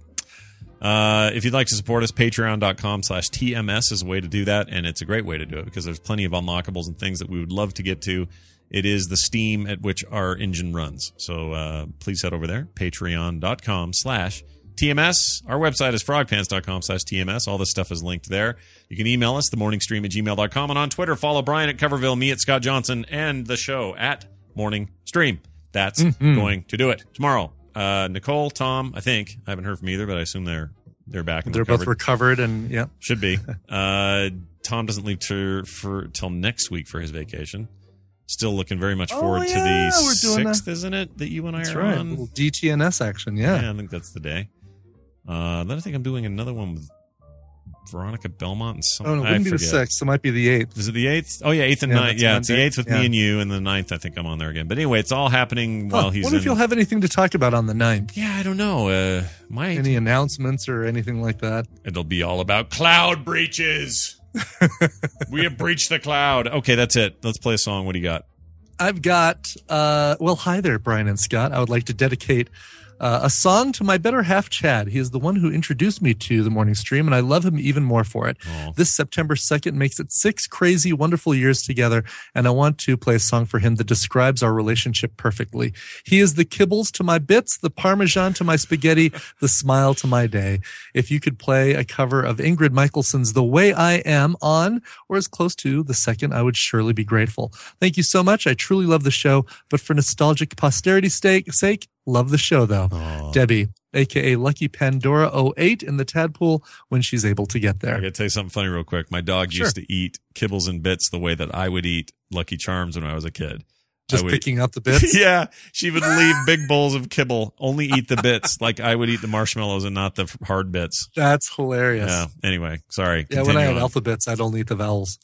If you'd like to support us, patreon.com/TMS is a way to do that, and it's a great way to do it because there's plenty of unlockables and things that we would love to get to. It is the steam at which our engine runs. So please head over there, patreon.com/TMS. Our website is frogpants.com/TMS. All this stuff is linked there. You can email us, themorningstream@gmail.com, and on Twitter, follow Brian at Coverville, me at Scott Johnson, and the show at Morning Stream. That's going to do it. Tomorrow, Nicole, Tom, I think. I haven't heard from either, but I assume they're back. And they're both recovered, and yeah. Should be. Tom doesn't leave till next week for his vacation. Still looking very much forward to the 6th, isn't it? That you and I are on. A little DTNS action, yeah. I think that's the day. Then I think I'm doing another one with Veronica Belmont and someone. Oh, no, it wouldn't be the 6th. It might be the 8th. Is it the 8th? Oh, yeah, 8th and 9th. Yeah, it's the 8th with me and you, and the 9th, I think I'm on there again. But anyway, it's all happening while he's wonder if you'll have anything to talk about on the 9th. Yeah, I don't know. Any announcements or anything like that? It'll be all about cloud breaches. We have breached the cloud. Okay, that's it. Let's play a song. What do you got? I've got, hi there, Brian and Scott. I would like to dedicate a song to my better half, Chad. He is the one who introduced me to the morning stream, and I love him even more for it. Aww. This September 2nd makes it 6 crazy, wonderful years together, and I want to play a song for him that describes our relationship perfectly. He is the kibbles to my bits, the parmesan to my spaghetti, the smile to my day. If you could play a cover of Ingrid Michaelson's The Way I Am on, or as close to the 2nd, I would surely be grateful. Thank you so much. I truly love the show, but for nostalgic posterity's sake, love the show, though. Aww. Debbie, a.k.a. Lucky Pandora 08 in the Tadpool when she's able to get there. I got to tell you something funny real quick. My dog used to eat kibbles and bits the way that I would eat Lucky Charms when I was a kid. Just picking out the bits? Yeah. She would leave big bowls of kibble, only eat the bits. Like I would eat the marshmallows and not the hard bits. That's hilarious. Yeah. Anyway, sorry. Yeah, when I had alphabets, I'd only eat the vowels.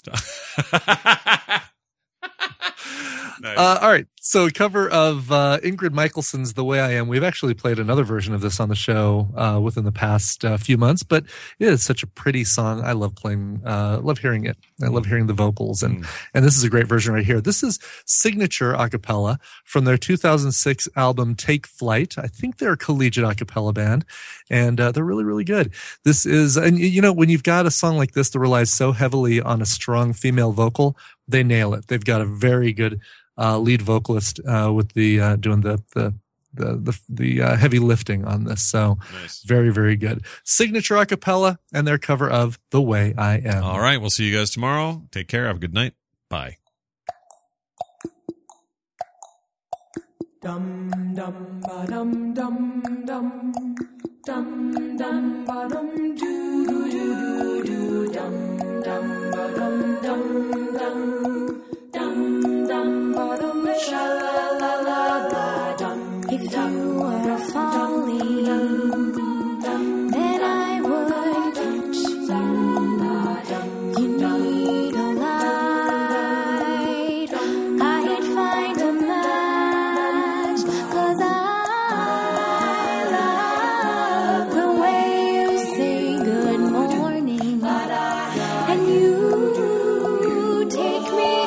Nice. All right. So a cover of Ingrid Michaelson's The Way I Am. We've actually played another version of this on the show within the past few months, but it is such a pretty song. I love love hearing it. I love hearing the vocals. And this is a great version right here. This is signature a cappella from their 2006 album Take Flight. I think they're a collegiate a cappella band, and they're really, really good. This is, and you know, when you've got a song like this that relies so heavily on a strong female vocal, they nail it. They've got a very good lead vocalist with the doing the heavy lifting on this. So nice. Very, very good. Signature a cappella and their cover of The Way I Am. All right. We'll see you guys tomorrow. Take care. Have a good night. Bye. Dum dum ba dum dum dum dum dum ba dum do do do do dum dum ba dum dum dum dum dum ba dum sha la la la ba dum. If you were falling, then I would catch you. You need a light. I'd find a match, 'cause I love the way you say good morning, and you take me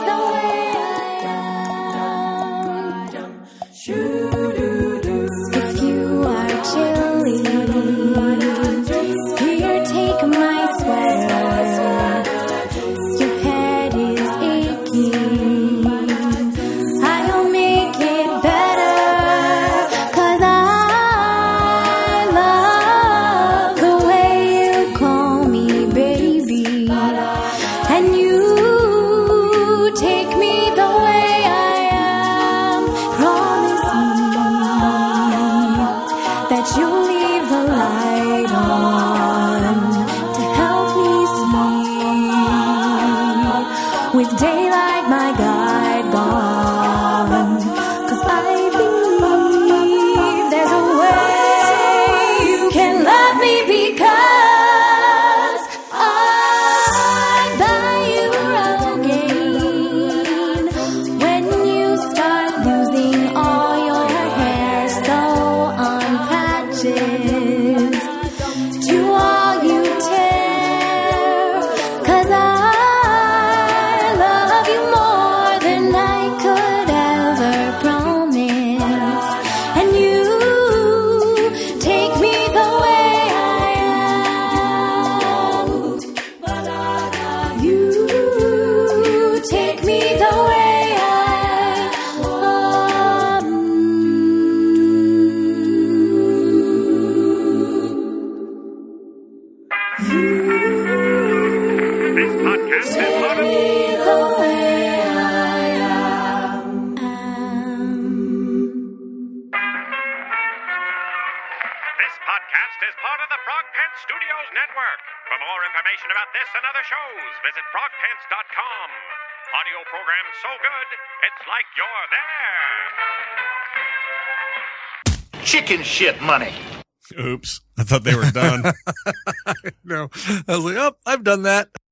you leave the light on to help me see with daylight my guide gone. 'Cause I believe there's a way you can love me because I buy you again when you start losing all your hair, so on patches to all you tear. 'Cause I love you more than I could ever promise, and you take me the way I am. You take me the way I am. This podcast is part of The way I am. This podcast is part of the Frog Pants Studios Network. For more information about this and other shows, visit frogpants.com. Audio program so good, it's like you're there. Chicken shit money. Oops. I thought they were done. No, I was like, oh, I've done that.